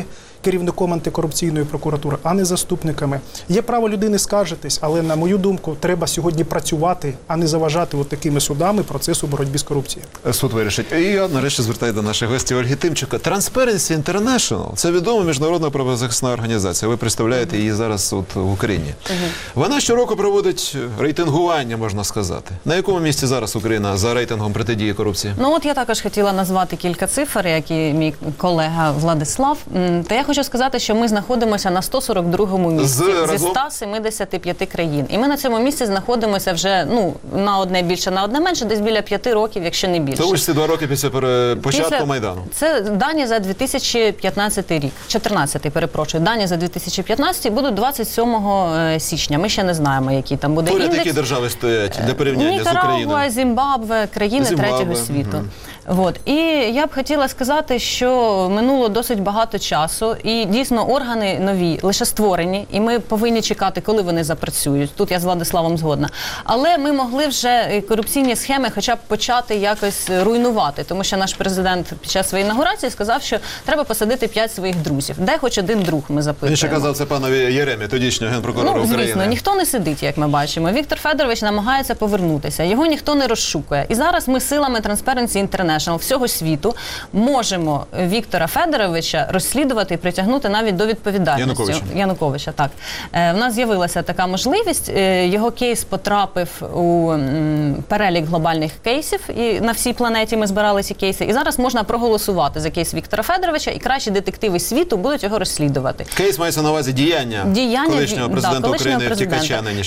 керівником антикорупційної прокуратури, а не заступниками. Є право людини скаржитись, але, на мою думку, треба сьогодні працювати, а не заважати от такими судами процесу боротьби з корупцією. Суд вирішить. І я нарешті звертаю до нашої гості Ольги Тимченко. Transparency International – це відома міжнародна правозахисна організація. Ви представляєте її зараз тут в Україні. Угу. Вона щороку проводить рейтингування, можна сказати. На якому місці зараз Україна за рейтингом протидії корупції? Ну от я також хотіла назвати кілька цифр, як і мій колега Владислав. Та я хочу сказати, що ми знаходимося на сто сорок другому місці з, зі ста семидесяти п'яти країн. І ми на цьому місці знаходимося вже ну, на одне більше, на одне менше, десь біля п'яти років, якщо не більше. Це участі два роки після початку після... Майдану. Це дані за дві тисячі п'ятнадцятий рік. чотирнадцятий, перепрошую. Дані за дві тисячі п'ятнадцятий будуть двадцять сьомого січня. Ми ще не знаємо, який там буде Поряд індекс. Які держави стоять для порівняння з Україною? Нікарагуа, Зімбабве, країни Зімбабве. третього світу. Угу. От. І я б хотіла сказати, що минуло досить багато часу, і дійсно органи нові, лише створені, і ми повинні чекати, коли вони запрацюють. Тут я з Владиславом згодна. Але ми могли вже корупційні схеми хоча б почати якось руйнувати, тому що наш президент під час своєї інаугурації сказав, що треба посадити п'ять своїх друзів. Де хоч один друг, ми запитуємо. Він ще казав це панові Єремі, тодішнього генпрокурора ну, України. Звісно, ніхто не сидить, як ми бачимо. Віктор Федорович намагається повернутися, його ніхто не розшукує. І зараз ми силами Transparency International всього світу можемо Віктора Федоровича розслідувати і притягнути навіть до відповідальності. Януковича. Януковича, так. Е, в нас з'явилася така можливість. Е, його кейс потрапив у м, перелік глобальних кейсів, і на всій планеті ми збирали ці кейси. І зараз можна проголосувати за кейс Віктора Федоровича, і кращі детективи світу будуть його розслідувати. Кейс мається на увазі діяння, діяння колишнього президента да, колишнього України, втікача нинішнього.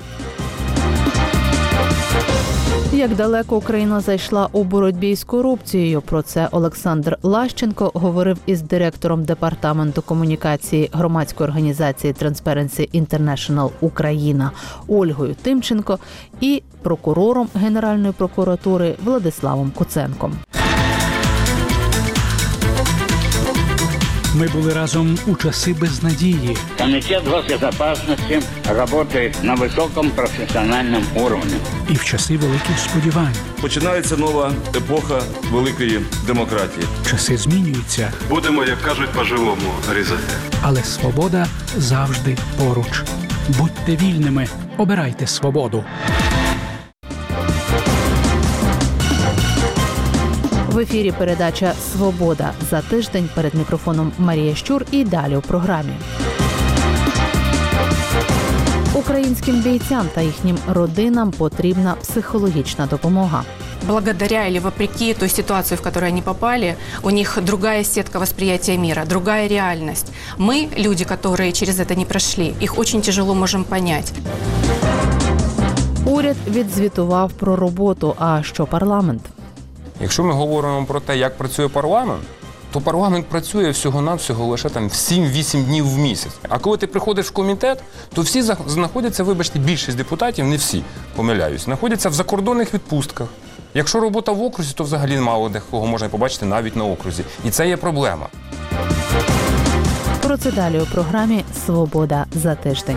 Як далеко Україна зайшла у боротьбі з корупцією, про це Олександр Лащенко говорив із директором департаменту комунікації громадської організації Transparency International Україна Ольгою Тимченко і прокурором Генеральної прокуратури Владиславом Куценком. Ми були разом у часи безнадії. Комітет госбезопасности работает на високому професіональному рівні. І в часи великих сподівань. Починається нова епоха великої демократії. Часи змінюються. Будемо, як кажуть, по-живому різати. Але свобода завжди поруч. Будьте вільними, обирайте свободу. В ефірі передача «Свобода». За тиждень перед мікрофоном Марія Щур і далі у програмі. Українським бійцям та їхнім родинам потрібна психологічна допомога. Благодаря или вопреки той ситуации, в которую они попали, у них другая сетка восприятия мира, другая реальность. Мы, люди, которые через это не прошли, их очень тяжело можем понять. Уряд відзвітував про роботу, а що парламент? Якщо ми говоримо про те, як працює парламент, то парламент працює всього-навсього лише там сім-вісім днів в місяць. А коли ти приходиш в комітет, то всі знаходяться, вибачте, більшість депутатів, не всі, помиляюсь, знаходяться в закордонних відпустках. Якщо робота в окрузі, то взагалі мало де кого можна побачити навіть на окрузі. І це є проблема. Про це далі у програмі «Свобода за тиждень».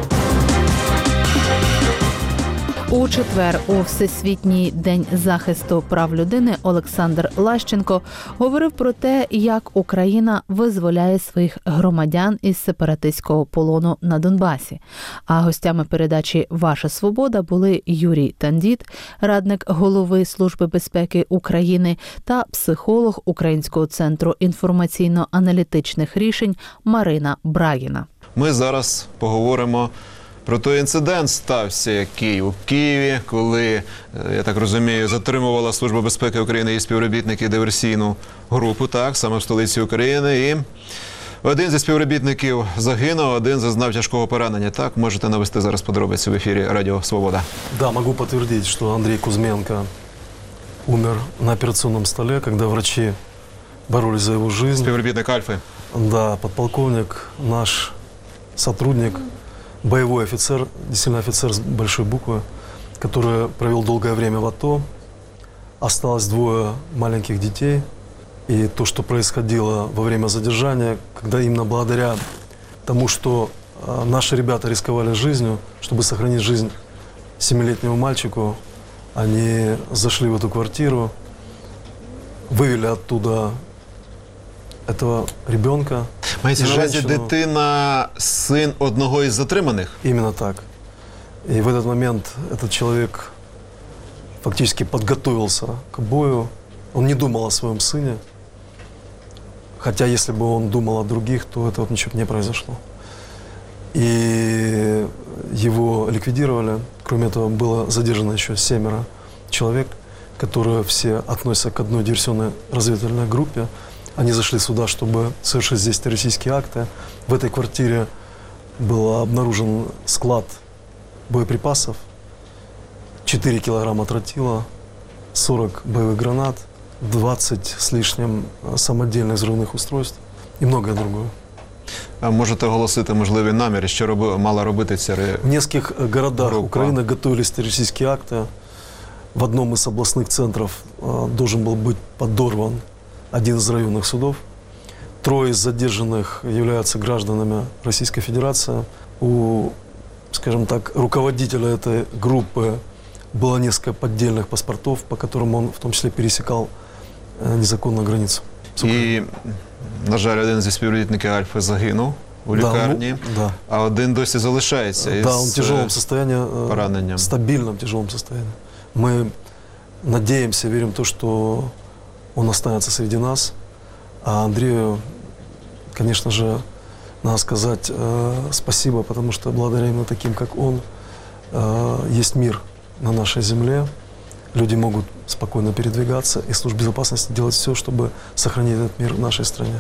У четвер у Всесвітній день захисту прав людини Олександр Лащенко говорив про те, як Україна визволяє своїх громадян із сепаратистського полону на Донбасі. А гостями передачі «Ваша свобода» були Юрій Тандіт, радник голови Служби безпеки України та психолог Українського центру інформаційно-аналітичних рішень Марина Брагіна. Ми зараз поговоримо про той інцидент стався, який у Києві, коли, я так розумію, затримувала Служба безпеки України і співробітники диверсійну групу, так, саме в столиці України. І один зі співробітників загинув, один зазнав тяжкого поранення. Так, можете навести зараз подробиці в ефірі Радіо Свобода. Да, могу подтвердить, что Андрей Кузьменко умер на операционном столе, когда врачи боролись за его жизнь. Співробітник Альфи. Да, подполковник, наш сотрудник, боевой офицер, действительно офицер с большой буквы, который провел долгое время в АТО. Осталось двое маленьких детей. И то, что происходило во время задержания, когда именно благодаря тому, что э, наши ребята рисковали жизнью, чтобы сохранить жизнь семилетнему мальчику, они зашли в эту квартиру, вывели оттуда этого ребенка. Мається и на увазі женщину. дитина, син одного із затриманих? Именно так. И в этот момент этот человек фактически подготовился к бою. Он не думал о своем сыне. Хотя, если бы он думал о других, то этого ничего бы не произошло. И его ликвидировали. Кроме этого, было задержано еще семеро человек, которые все относятся к одной диверсионной разведывательной группе. Они зашли сюда, чтобы совершить здесь террористические акты. В этой квартире был обнаружен склад боеприпасов, четыре килограмма тротила, сорок боевых гранат, двадцать с лишним самодельных взрывных устройств и многое другое. А можете оголосити можливі наміри, що роби, мала робити ця ре... В нескольких городах группа. Украины готовились террористические акты. В одном из областных центров э, должен был быть подорван один из районных судов. Трое из задержанных являются гражданами Российской Федерации. У, скажем так, руководителя этой группы было несколько поддельных паспортов, по которым он в том числе пересекал э, незаконно границу. І, на жаль, один зі співробітників Альфи загинув у Да, лікарні, ну, да. а один досі залишається із Да, он в тяжелом состоянии, э, пораненням. стабильном тяжелом состоянии. Мы надеемся, верим в то, что он останется среди нас. А Андрею, конечно же, надо сказать э, спасибо, потому что благодаря именно таким, как он, э, есть мир на нашей земле. Люди могут спокойно передвигаться, и служба безопасности делать все, чтобы сохранить этот мир в нашей стране.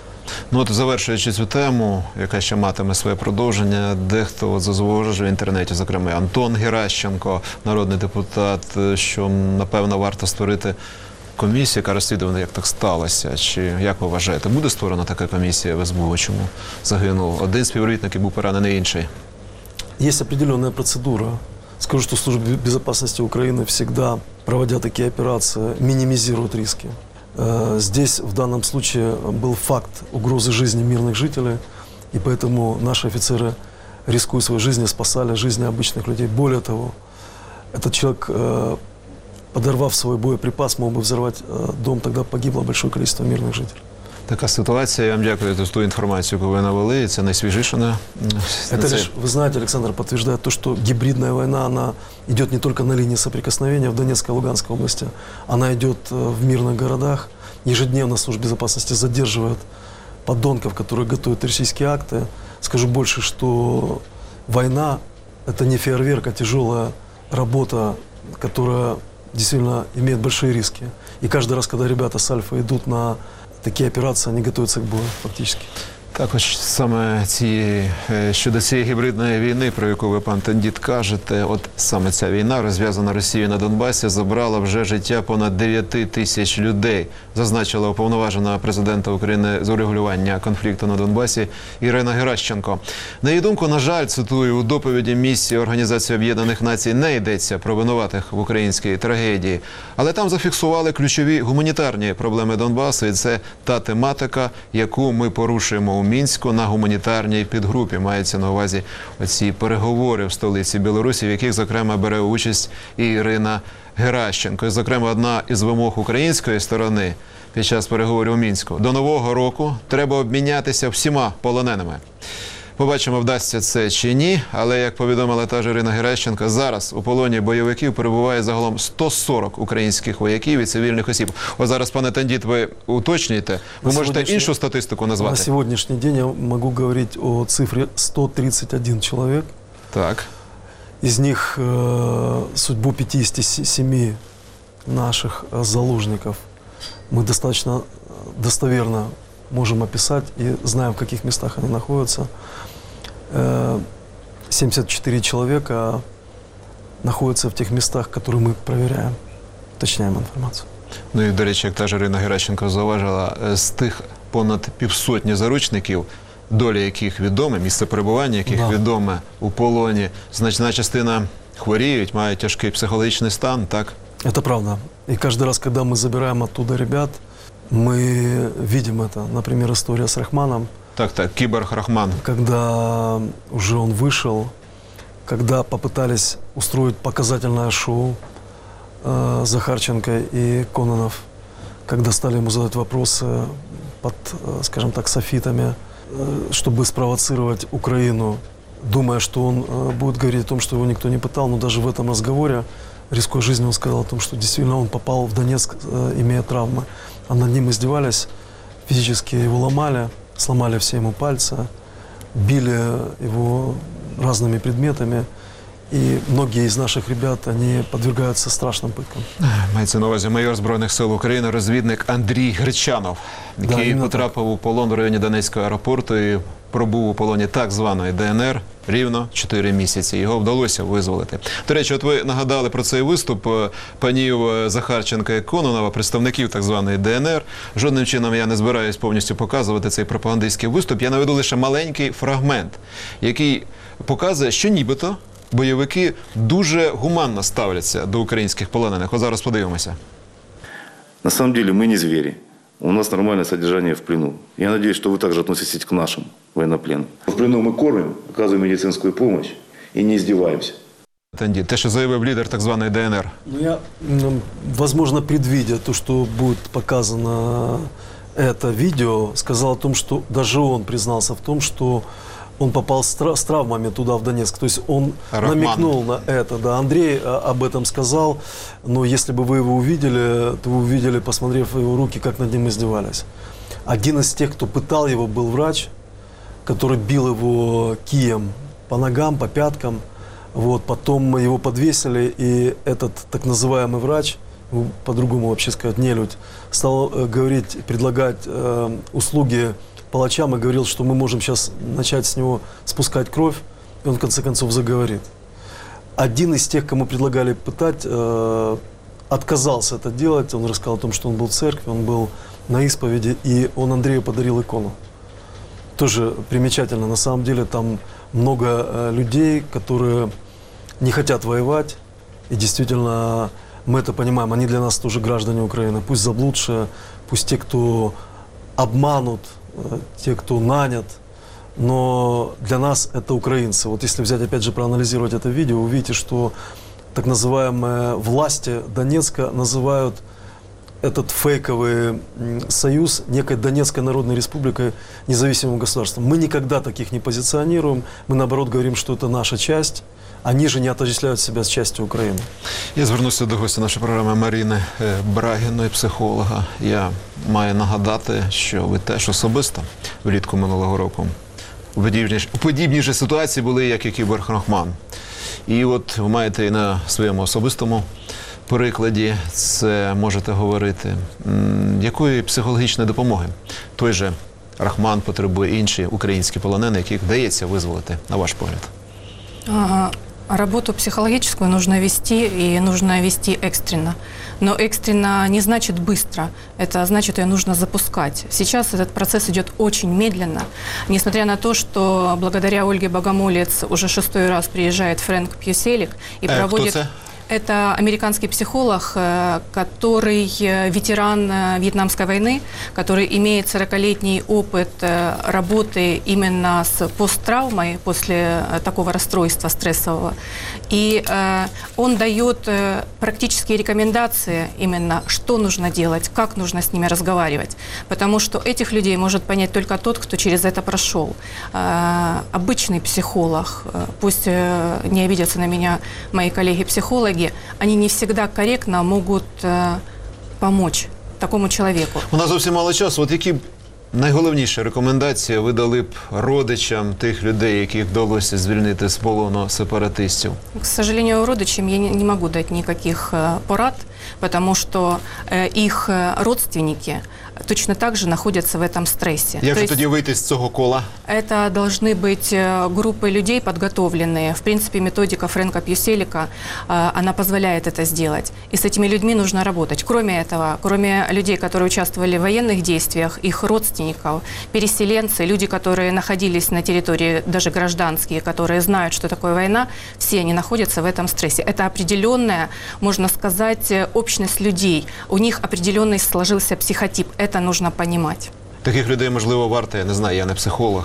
Ну от, завершуючи цю тему, яка ще матиме своє продовження, дехто от зауважив в інтернеті, зокрема Антон Геращенко, народний депутат, що, напевно, варто створити комісію, яка розслідувана, як так сталося. Чи, як ви вважаєте, буде створена така комісія в ес бе у? Чому загинув один співробітник і був поранений інший? Есть определенная процедура. Скажу, что служба безопасности Украины всегда, проводя такие операции, минимизирует риски. Э, Здесь в данном случае был факт угрозы жизни мирных жителей, и поэтому наши офицеры, рискуя своей жизнью, спасали жизни обычных людей. Более того, этот человек, э, подорвав свой боеприпас, мог бы взорвать э, дом, тогда погибло большое количество мирных жителей. Така ситуація. Я вам дякую за ту інформацію, яку ви навели. Це найсвіжіше на, Это на це. лишь, вы знаете, Александр подтверждает то, что гибридная война, она идет не только на линии соприкосновения в Донецкой и Луганской области, она идет э, в мирных городах. Ежедневно служба безопасности задерживает подонков, которые готовят террористические акты. Скажу больше, что война – это не фейерверк, а тяжелая работа, которая действительно имеет большие риски. И каждый раз, когда ребята с Альфа идут на такие операции, они готовятся к бою фактически. Також саме ці, щодо цієї гібридної війни, про яку ви, пан Тендіт, кажете, от саме ця війна, розв'язана Росією на Донбасі, забрала вже життя понад дев'ять тисяч людей, зазначила уповноважена президента України з урегулювання конфлікту на Донбасі Ірина Геращенко. На її думку, на жаль, цитую, у доповіді місії Організації Об'єднаних Націй не йдеться про винуватих в українській трагедії, але там зафіксували ключові гуманітарні проблеми Донбасу, і це та тематика, яку ми порушуємо у Мінську на гуманітарній підгрупі. Мається на увазі оці переговори в столиці Білорусі, в яких, зокрема, бере участь і Ірина Геращенко. І, зокрема, одна із вимог української сторони під час переговорів у Мінську. До Нового року треба обмінятися всіма полоненими. Побачимо, вдасться це чи ні, але, як повідомила та ж Ірина Геращенко, зараз у полоні бойовиків перебуває загалом сто сорок українських вояків і цивільних осіб. Ось зараз, пане Тендіт, ви уточнюєте, ви На можете іншу статистику назвати? На сегодняшний день я могу говорить о цифре сто тридцать один человек. Так. Из них э, судьбу пятидесяти семи наших э, заложников мы достаточно достоверно можем описать и знаем, в каких местах они находятся. семьдесят четыре человека находятся в тех местах, которые мы проверяем, уточняем інформацію. Ну і, до речі, як та ж Ірина Геращенко зауважила, з тих понад півсотні заручників, доля яких відома, місце перебування яких Да. відоме у полоні, значна частина хворіють, мають тяжкий психологічний стан, так? Это правда. И каждый раз, когда мы забираем оттуда ребят, мы видим это. Например, история с Рахманом. Так, так, киборг Рахман. Когда уже он вышел, когда попытались устроить показательное шоу э, Захарченко и Кононов, когда стали ему задать вопросы под, э, скажем так, софитами, чтобы спровоцировать Украину, думая, что он будет говорить о том, что его никто не пытал, но даже в этом разговоре, рискуя жизнью, он сказал о том, что действительно он попал в Донецк, имея травмы. А над ним издевались, физически его ломали, сломали все ему пальцы, били его разными предметами. І многие із наших ребят, вони подвергаються страшним пыткам. Мається на увазі майор Збройних сил України, розвідник Андрій Гречанов, який да, потрапив так. у полон в районі Донецького аеропорту і пробув у полоні так званої Де Ен Ер рівно чотири місяці. Його вдалося визволити. До речі, от ви нагадали про цей виступ панів Захарченка і Кононова, представників так званої Де Ен Ер. Жодним чином я не збираюсь повністю показувати цей пропагандистський виступ. Я наведу лише маленький фрагмент, який показує, що нібито бойовики дуже гуманно ставляться до українських полонених. От зараз подивимося. На самом деле мы не звери. У нас нормальное содержание в плену. Я надеюсь, что вы также относитесь к нашим военнопленным. В плену мы кормим, оказываем медицинскую помощь и не издеваемся. Те, що заявив лідер так званої Де Ен Ер. Ну, я, возможно, предвидя то, что будет показано это видео, сказал о том, что даже он признался в том, что он попал с, тра- с травмами туда, в Донецк. То есть он Рахман. намекнул на это. Да. Андрей об этом сказал, но если бы вы его увидели, то вы увидели, посмотрев его руки, как над ним издевались. Один из тех, кто пытал его, был врач, который бил его кием по ногам, по пяткам. Вот. Потом его подвесили, и этот так называемый врач, по-другому вообще сказать, нелюдь, стал э, говорить, предлагать э, услуги палачам и говорил, что мы можем сейчас начать с него спускать кровь, и он в конце концов заговорит. Один из тех, кому предлагали пытать, э, отказался это делать. Он рассказал о том, что он был в церкви, он был на исповеди, и он Андрею подарил икону. Тоже примечательно, на самом деле там много э, людей, которые не хотят воевать, и действительно мы это понимаем, они для нас тоже граждане Украины, пусть заблудшие, пусть те, кто обманут, те, кто нанят, но для нас это украинцы. Вот если взять, опять же, проанализировать это видео, вы увидите, что так называемые власти Донецка называют этот фейковый союз некой Донецкой Народной Республикой независимым государством. Мы никогда таких не позиционируем, мы наоборот говорим, что это наша часть. Они же не отождествляют себя с частью України. Я звернуся до гостя нашої програми Марини Брагіної, психолога. Я маю нагадати, що ви теж особисто влітку минулого року у подібній же ситуації були, як і Кіборг Рахман. І от ви маєте і на своєму особистому прикладі це можете говорити. Якої психологічної допомоги той же Рахман потребує, інші українські полонені, яких вдається визволити, на ваш погляд? Ага. Работу психологическую нужно вести, и нужно вести экстренно. Но экстренно не значит быстро, это значит, ее нужно запускать. Сейчас этот процесс идет очень медленно, несмотря на то, что благодаря Ольге Богомолец уже шестой раз приезжает Фрэнк Пьюселик и э, проводит... Кто это? Это американский психолог, который ветеран Вьетнамской войны, который имеет сорокалетний опыт работы именно с посттравмой после такого расстройства стрессового. И он дает практические рекомендации именно, что нужно делать, как нужно с ними разговаривать. Потому что этих людей может понять только тот, кто через это прошел. Обычный психолог, пусть не обидятся на меня мои коллеги-психологи, они не всегда корректно могут э, помочь такому человеку. У нас зовсім мало часу. От які найголовніші рекомендації ви дали б родичам тих людей, яких вдалося звільнити з полону сепаратистів? К сожалению, родичам я не, не могу дать никаких э, порад, потому что э, их родственники точно так же находятся в этом стрессе. Як же тоді вийти з цього кола? Это должны быть группы людей подготовленные. В принципе, методика Фрэнка Пьюселика, она позволяет это сделать. И с этими людьми нужно работать. Кроме этого, кроме людей, которые участвовали в военных действиях, их родственников, переселенцы, люди, которые находились на территории, даже гражданские, которые знают, что такое война, все они находятся в этом стрессе. Это определенная, можно сказать, общность людей. У них определенный сложился психотип. Это нужно понимать. Таких людей, можливо, варто, я не знаю, я не психолог,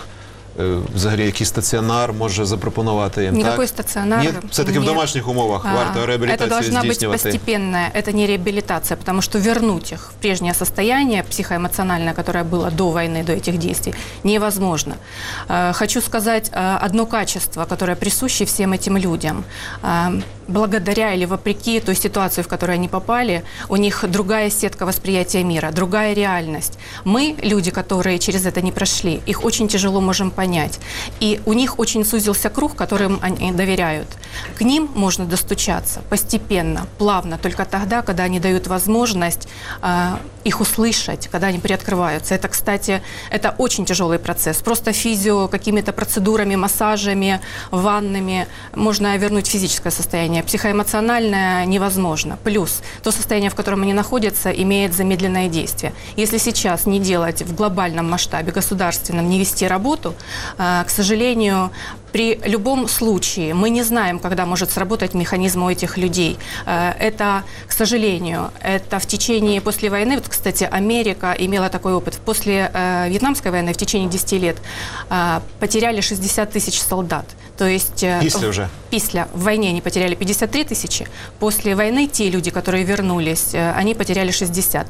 е, взагалі якийсь стаціонар може запропонувати їм, Никакой так? стационар. Ні, все-таки в нет. домашніх умовах А, варто Это реабілітацію должна быть здійснювати. постепенная, это не реабилитация, потому что вернуть их в прежнее состояние психоэмоциональное, которое было до войны, до этих действий, невозможно. Э, Хочу сказать э, одно качество, которое присуще всем этим людям. Э, Благодаря или вопреки той ситуации, в которую они попали, у них другая сетка восприятия мира, другая реальность. Мы, люди, которые через это не прошли, их очень тяжело можем понять. И у них очень сузился круг, которым они доверяют. К ним можно достучаться постепенно, плавно, только тогда, когда они дают возможность э, их услышать, когда они приоткрываются. Это, кстати, это очень тяжелый процесс. Просто физио, какими-то процедурами, массажами, ваннами можно вернуть физическое состояние. Психоэмоциональное невозможно. Плюс то состояние, в котором они находятся, имеет замедленное действие. Если сейчас не делать в глобальном масштабе, государственном, не вести работу, э, к сожалению, при любом случае мы не знаем, когда может сработать механизм у этих людей. Э, Это, к сожалению, это в течение, после войны, вот, кстати, Америка имела такой опыт. После э, Вьетнамской войны в течение десяти лет э, потеряли шестьдесят тысяч солдат. То есть э, Після вже? Після. В войне они потеряли пятьдесят три тысячи. После войны те люди, которые вернулись, э, они потеряли шестьдесят.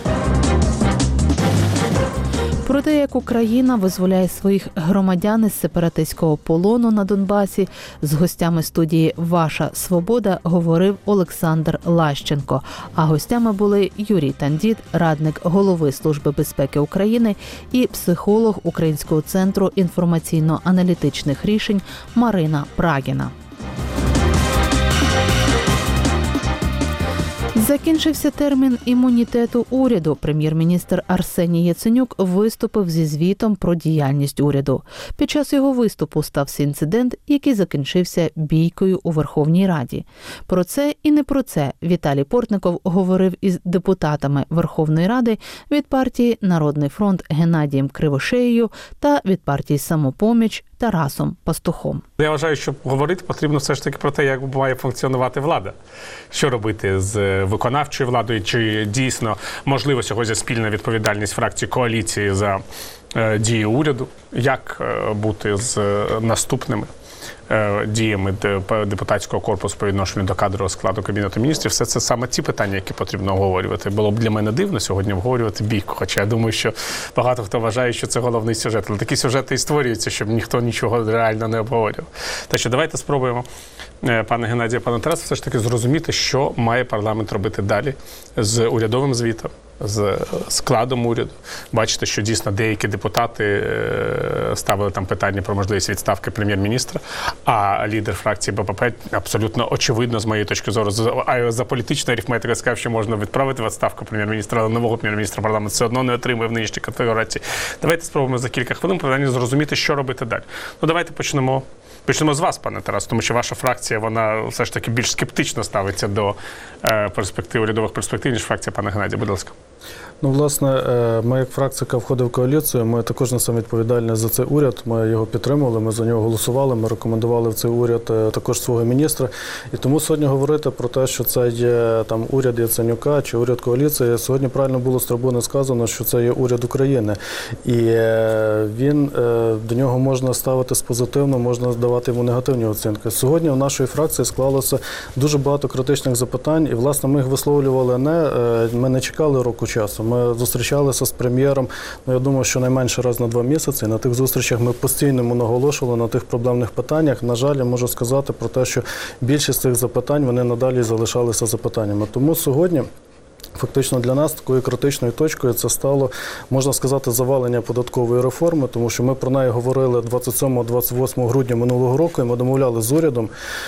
Про те, як Україна визволяє своїх громадян із сепаратистського полону на Донбасі, з гостями студії «Ваша свобода» говорив Олександр Лащенко. А гостями були Юрій Тандіт, радник голови Служби безпеки України, і психолог Українського центру інформаційно-аналітичних рішень Марина Прагіна. Закінчився термін імунітету уряду. Прем'єр-міністр Арсеній Яценюк виступив зі звітом про діяльність уряду. Під час його виступу стався інцидент, який закінчився бійкою у Верховній Раді. Про це і не про це Віталій Портников говорив із депутатами Верховної Ради від партії «Народний фронт» Геннадієм Кривошеєю та від партії «Самопоміч» Тарасом Пастухом. Я вважаю, що говорити потрібно все ж таки про те, як має функціонувати влада. Що робити з виконавчою владою, чи дійсно можливо сьогодні спільна відповідальність фракції коаліції за е, дії уряду, як е, бути з е, наступними е, діями депутатського корпусу по відношенню до кадрового складу Кабінету міністрів. Все це саме ті питання, які потрібно обговорювати. Було б для мене дивно сьогодні обговорювати бійку, хоча я думаю, що багато хто вважає, що це головний сюжет. Але такі сюжети і створюються, щоб ніхто нічого реально не обговорював. Так що давайте спробуємо, пане Геннадію, пане Тарасу, все ж таки зрозуміти, що має парламент робити далі з урядовим звітом, з складом уряду. Бачите, що дійсно деякі депутати ставили там питання про можливість відставки прем'єр-міністра, а лідер фракції БПП абсолютно очевидно, з моєї точки зору, за, за політичною арифметикою сказав, що можна відправити відставку прем'єр-міністра, але нового прем'єр-міністра парламент все одно не отримує в нинішній конфігурації. Давайте спробуємо за кілька хвилин принаймні зрозуміти, що робити далі. Ну, давайте почнемо. Почнемо з вас, пане Тарас, тому що ваша фракція, вона все ж таки більш скептично ставиться до е, перспектив, урядових перспектив, ніж фракція пана Геннадія. Будь ласка. Ну, власне, ми як фракція, яка входить в коаліцію, ми також несемо відповідальність за цей уряд. Ми його підтримували, ми за нього голосували, ми рекомендували в цей уряд також свого міністра. І тому сьогодні говорити про те, що це є там уряд Яценюка чи уряд коаліції, сьогодні правильно було з трибуни сказано, що це є уряд України. І він, до нього можна ставитись позитивно, можна давати йому негативні оцінки. Сьогодні в нашій фракції склалося дуже багато критичних запитань, і, власне, ми їх висловлювали не, ми не чекали року часу. Ми зустрічалися з прем'єром, ну, я думаю, що найменше раз на два місяці. На тих зустрічах ми постійно йому наголошували на тих проблемних питаннях. На жаль, я можу сказати про те, що більшість цих запитань, вони надалі залишалися запитаннями. Тому сьогодні фактично для нас такою критичною точкою це стало, можна сказати, завалення податкової реформи, тому що ми про неї говорили двадцять сьомого - двадцять восьмого грудня минулого року, і ми домовляли з урядом,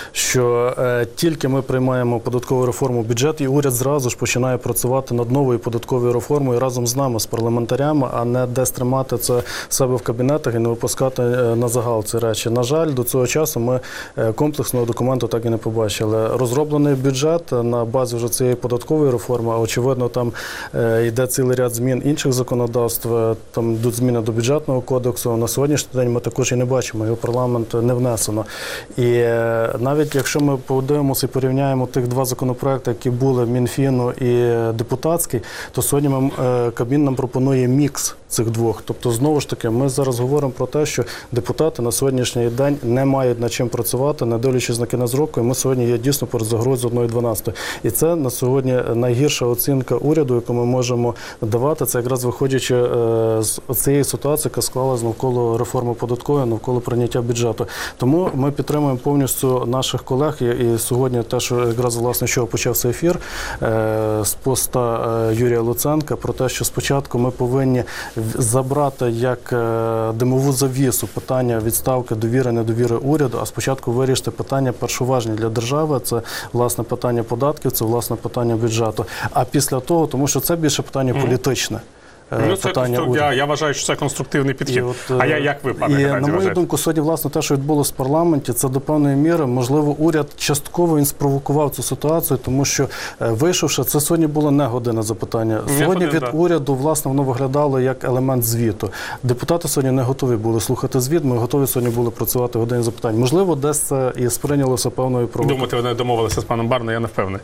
що е, тільки ми приймаємо податкову реформу в бюджет, і уряд зразу ж починає працювати над новою податковою реформою разом з нами, з парламентарями, а не десь тримати це себе в кабінетах і не випускати е, на загал ці речі. На жаль, до цього часу ми е, комплексного документу так і не побачили. Розроблений бюджет на базі вже цієї податкової реформи, а очевидно, там е, йде цілий ряд змін інших законодавств, е, там йдуть зміни до бюджетного кодексу. На сьогоднішній день ми також і не бачимо, його в парламент не внесено. І е, навіть якщо ми подивимося і порівняємо тих два законопроекти, які були Мінфіну і депутатський, то сьогодні ми, е, Кабмін нам пропонує мікс цих двох. Тобто, знову ж таки, ми зараз говоримо про те, що депутати на сьогоднішній день не мають над чим працювати, не дивлячись на кінець року, і ми сьогодні є дійсно перед загрозою одної дванадцятої. І це на сьогодні найгірша оцінка уряду, яку ми можемо давати, це якраз виходячи е, з цієї ситуації, яка склалась навколо реформи податкової, навколо прийняття бюджету. Тому ми підтримуємо повністю наших колег, і, і сьогодні те, що якраз власне, що почався ефір е, з поста е, Юрія Луценка, про те, що спочатку ми повинні забрати як е, димову завісу питання відставки довіри, недовіри уряду, а спочатку вирішити питання першоважні для держави, це власне питання податків, це власне питання бюджету. А після того, тому що це більше питання політичне. Ну, це конструк... я, я вважаю, що це конструктивний підхід. От, а я, як ви, пане І, Геннадій, на мою вважаєте? думку, сьогодні, власне, те, що відбулося в парламенті, це до певної міри, можливо, уряд частково він спровокував цю ситуацію, тому що, вийшовши, це сьогодні була не година запитання. Сьогодні від да. уряду, власне, воно виглядало як елемент звіту. Депутати сьогодні не готові були слухати звіт, ми готові сьогодні були працювати в годині запитань. Можливо, десь це і сприйнялося певною провокацією. Думаєте, вони домовилися з паном Барною, я не впевнений.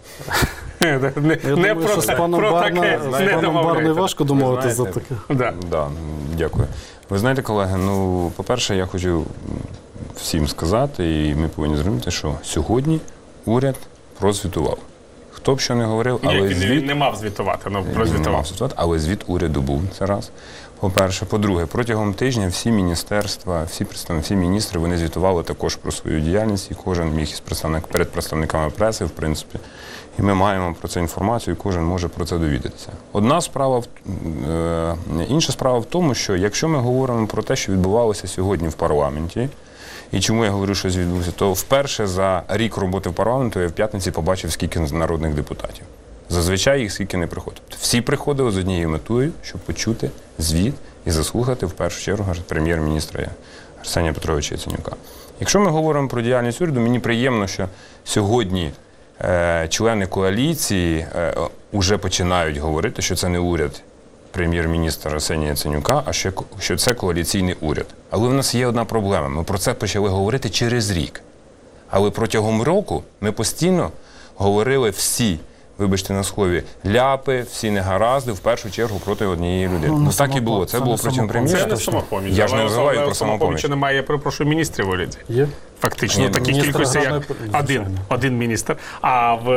Не, Я не думаю, про, що з паном про Барна, таке з не паном Барною важко домовитися за таке. Да. Да, дякую. Ви знаєте, колеги, ну, по-перше, я хочу всім сказати, і ми повинні зрозуміти, що сьогодні уряд прозвітував. Хто б що не говорив, але Ні, він, звіт... він не мав звітувати, ну, Він прозвітував. не мав звітувати, але звіт уряду був, це раз. По-перше. По-друге, протягом тижня всі міністерства, всі представники, всі міністри, вони звітували також про свою діяльність, і кожен міг із представник, перед представниками преси, в принципі. І ми маємо про це інформацію, і кожен може про це довідатися. Одна справа, е, інша справа в тому, що якщо ми говоримо про те, що відбувалося сьогодні в парламенті, і чому я говорю, що відбувся, то вперше за рік роботи в парламенту я в п'ятниці побачив, скільки народних депутатів. Зазвичай їх скільки не приходить. Всі приходили з однією метою, щоб почути звіт і заслухати в першу чергу прем'єр-міністра Арсенія Петровича Яценюка. Якщо ми говоримо про діяльність уряду, мені приємно, що сьогодні е, члени коаліції е, вже починають говорити, що це не уряд прем'єр-міністра Арсенія Яценюка, а що, що це коаліційний уряд. Але в нас є одна проблема. Ми про це почали говорити через рік. Але протягом року ми постійно говорили всі, вибачте на слові, ляпи, всі негаразди, в першу чергу проти однієї людини. Ну, ну так і було. Це, це було протягом прем'єра. Це не самопоміч. Я ж не називаю про самопоміч. Немає, я перепрошую, міністрів в уряді. Є. Фактично, такі кількості, як один, один міністр. А в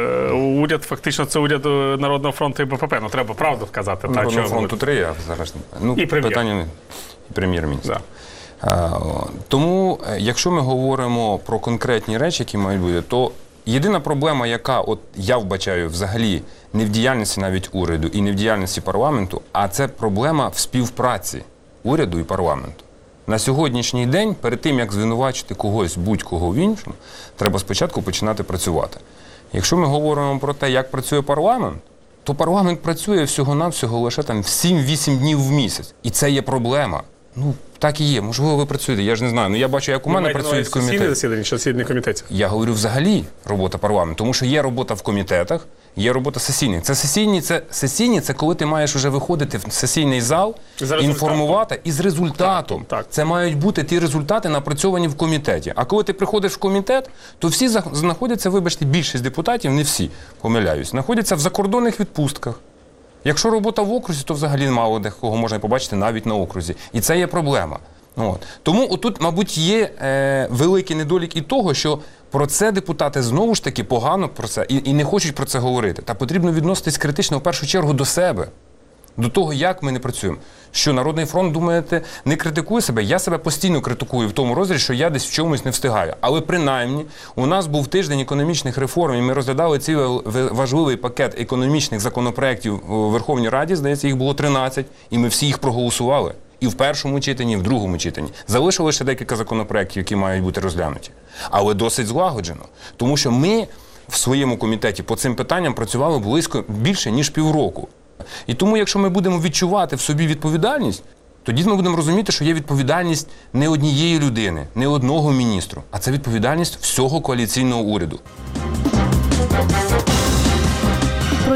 уряд, фактично, це уряд Народного фронту і БПП. Ну, треба правду вказати. Народного фронту три, а зараз... Ну, і прем'єр. Питання і прем'єр-міністр. Да. А, тому, якщо ми говоримо про конкретні речі, які мають бути, то єдина проблема, яка от я вбачаю взагалі не в діяльності навіть уряду і не в діяльності парламенту, а це проблема в співпраці уряду і парламенту. На сьогоднішній день, перед тим, як звинувачити когось, будь-кого в іншому, треба спочатку починати працювати. Якщо ми говоримо про те, як працює парламент, то парламент працює всього-навсього лише там сім-вісім днів в місяць. І це є проблема. Ну, так і є. Можливо, ви працюєте, я ж не знаю. Ну, я бачу, як у мене працюють комітети. Сесійне засідання чи засідання комітетів? Я говорю взагалі робота парламенту, тому що є робота в комітетах, є робота сесійних. Це сесійні, це сесійні, це коли ти маєш вже виходити в сесійний зал, інформувати із результатом. Так, так. Це мають бути ті результати, напрацьовані в комітеті. А коли ти приходиш в комітет, то всі знаходяться, вибачте, більшість депутатів, не всі, помиляюсь, знаходяться в закордонних відпустках. Якщо робота в окрузі, то взагалі мало декого можна побачити навіть на окрузі. І це є проблема. От. Тому отут, мабуть, є е, великий недолік і того, що про це депутати знову ж таки погано про це і, і не хочуть про це говорити. Та потрібно відноситись критично в першу чергу до себе, до того, як ми не працюємо. Що Народний фронт, думаєте, не критикує себе? Я себе постійно критикую в тому розрізі, що я десь в чомусь не встигаю. Але принаймні у нас був тиждень економічних реформ, і ми розглядали цей важливий пакет економічних законопроєктів у Верховній Раді, здається, їх було тринадцять, і ми всі їх проголосували. І в першому читанні, і в другому читанні. Залишилося ще декілька законопроєктів, які мають бути розглянуті. Але досить злагоджено. Тому що ми в своєму комітеті по цим питанням працювали близько більше, ніж півроку. І тому, якщо ми будемо відчувати в собі відповідальність, тоді ми будемо розуміти, що є відповідальність не однієї людини, не одного міністру, а це відповідальність всього коаліційного уряду. Про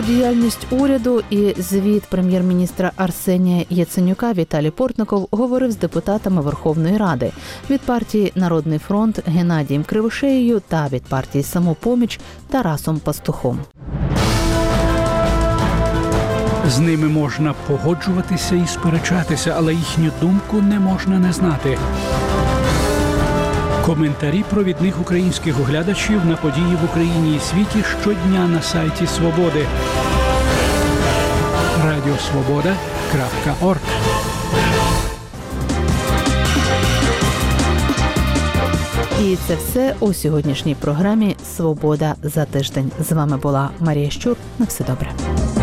діяльність уряду і звіт прем'єр-міністра Арсенія Яценюка Віталій Портников говорив з депутатами Верховної Ради від партії «Народний фронт» Геннадієм Кривошеєю та від партії «Самопоміч» Тарасом Пастухом. З ними можна погоджуватися і сперечатися, але їхню думку не можна не знати. Коментарі провідних українських оглядачів на події в Україні і світі щодня на сайті Свободи. радіосвобода крапка орг. І це все у сьогоднішній програмі «Свобода за тиждень». З вами була Марія Щур. На все добре.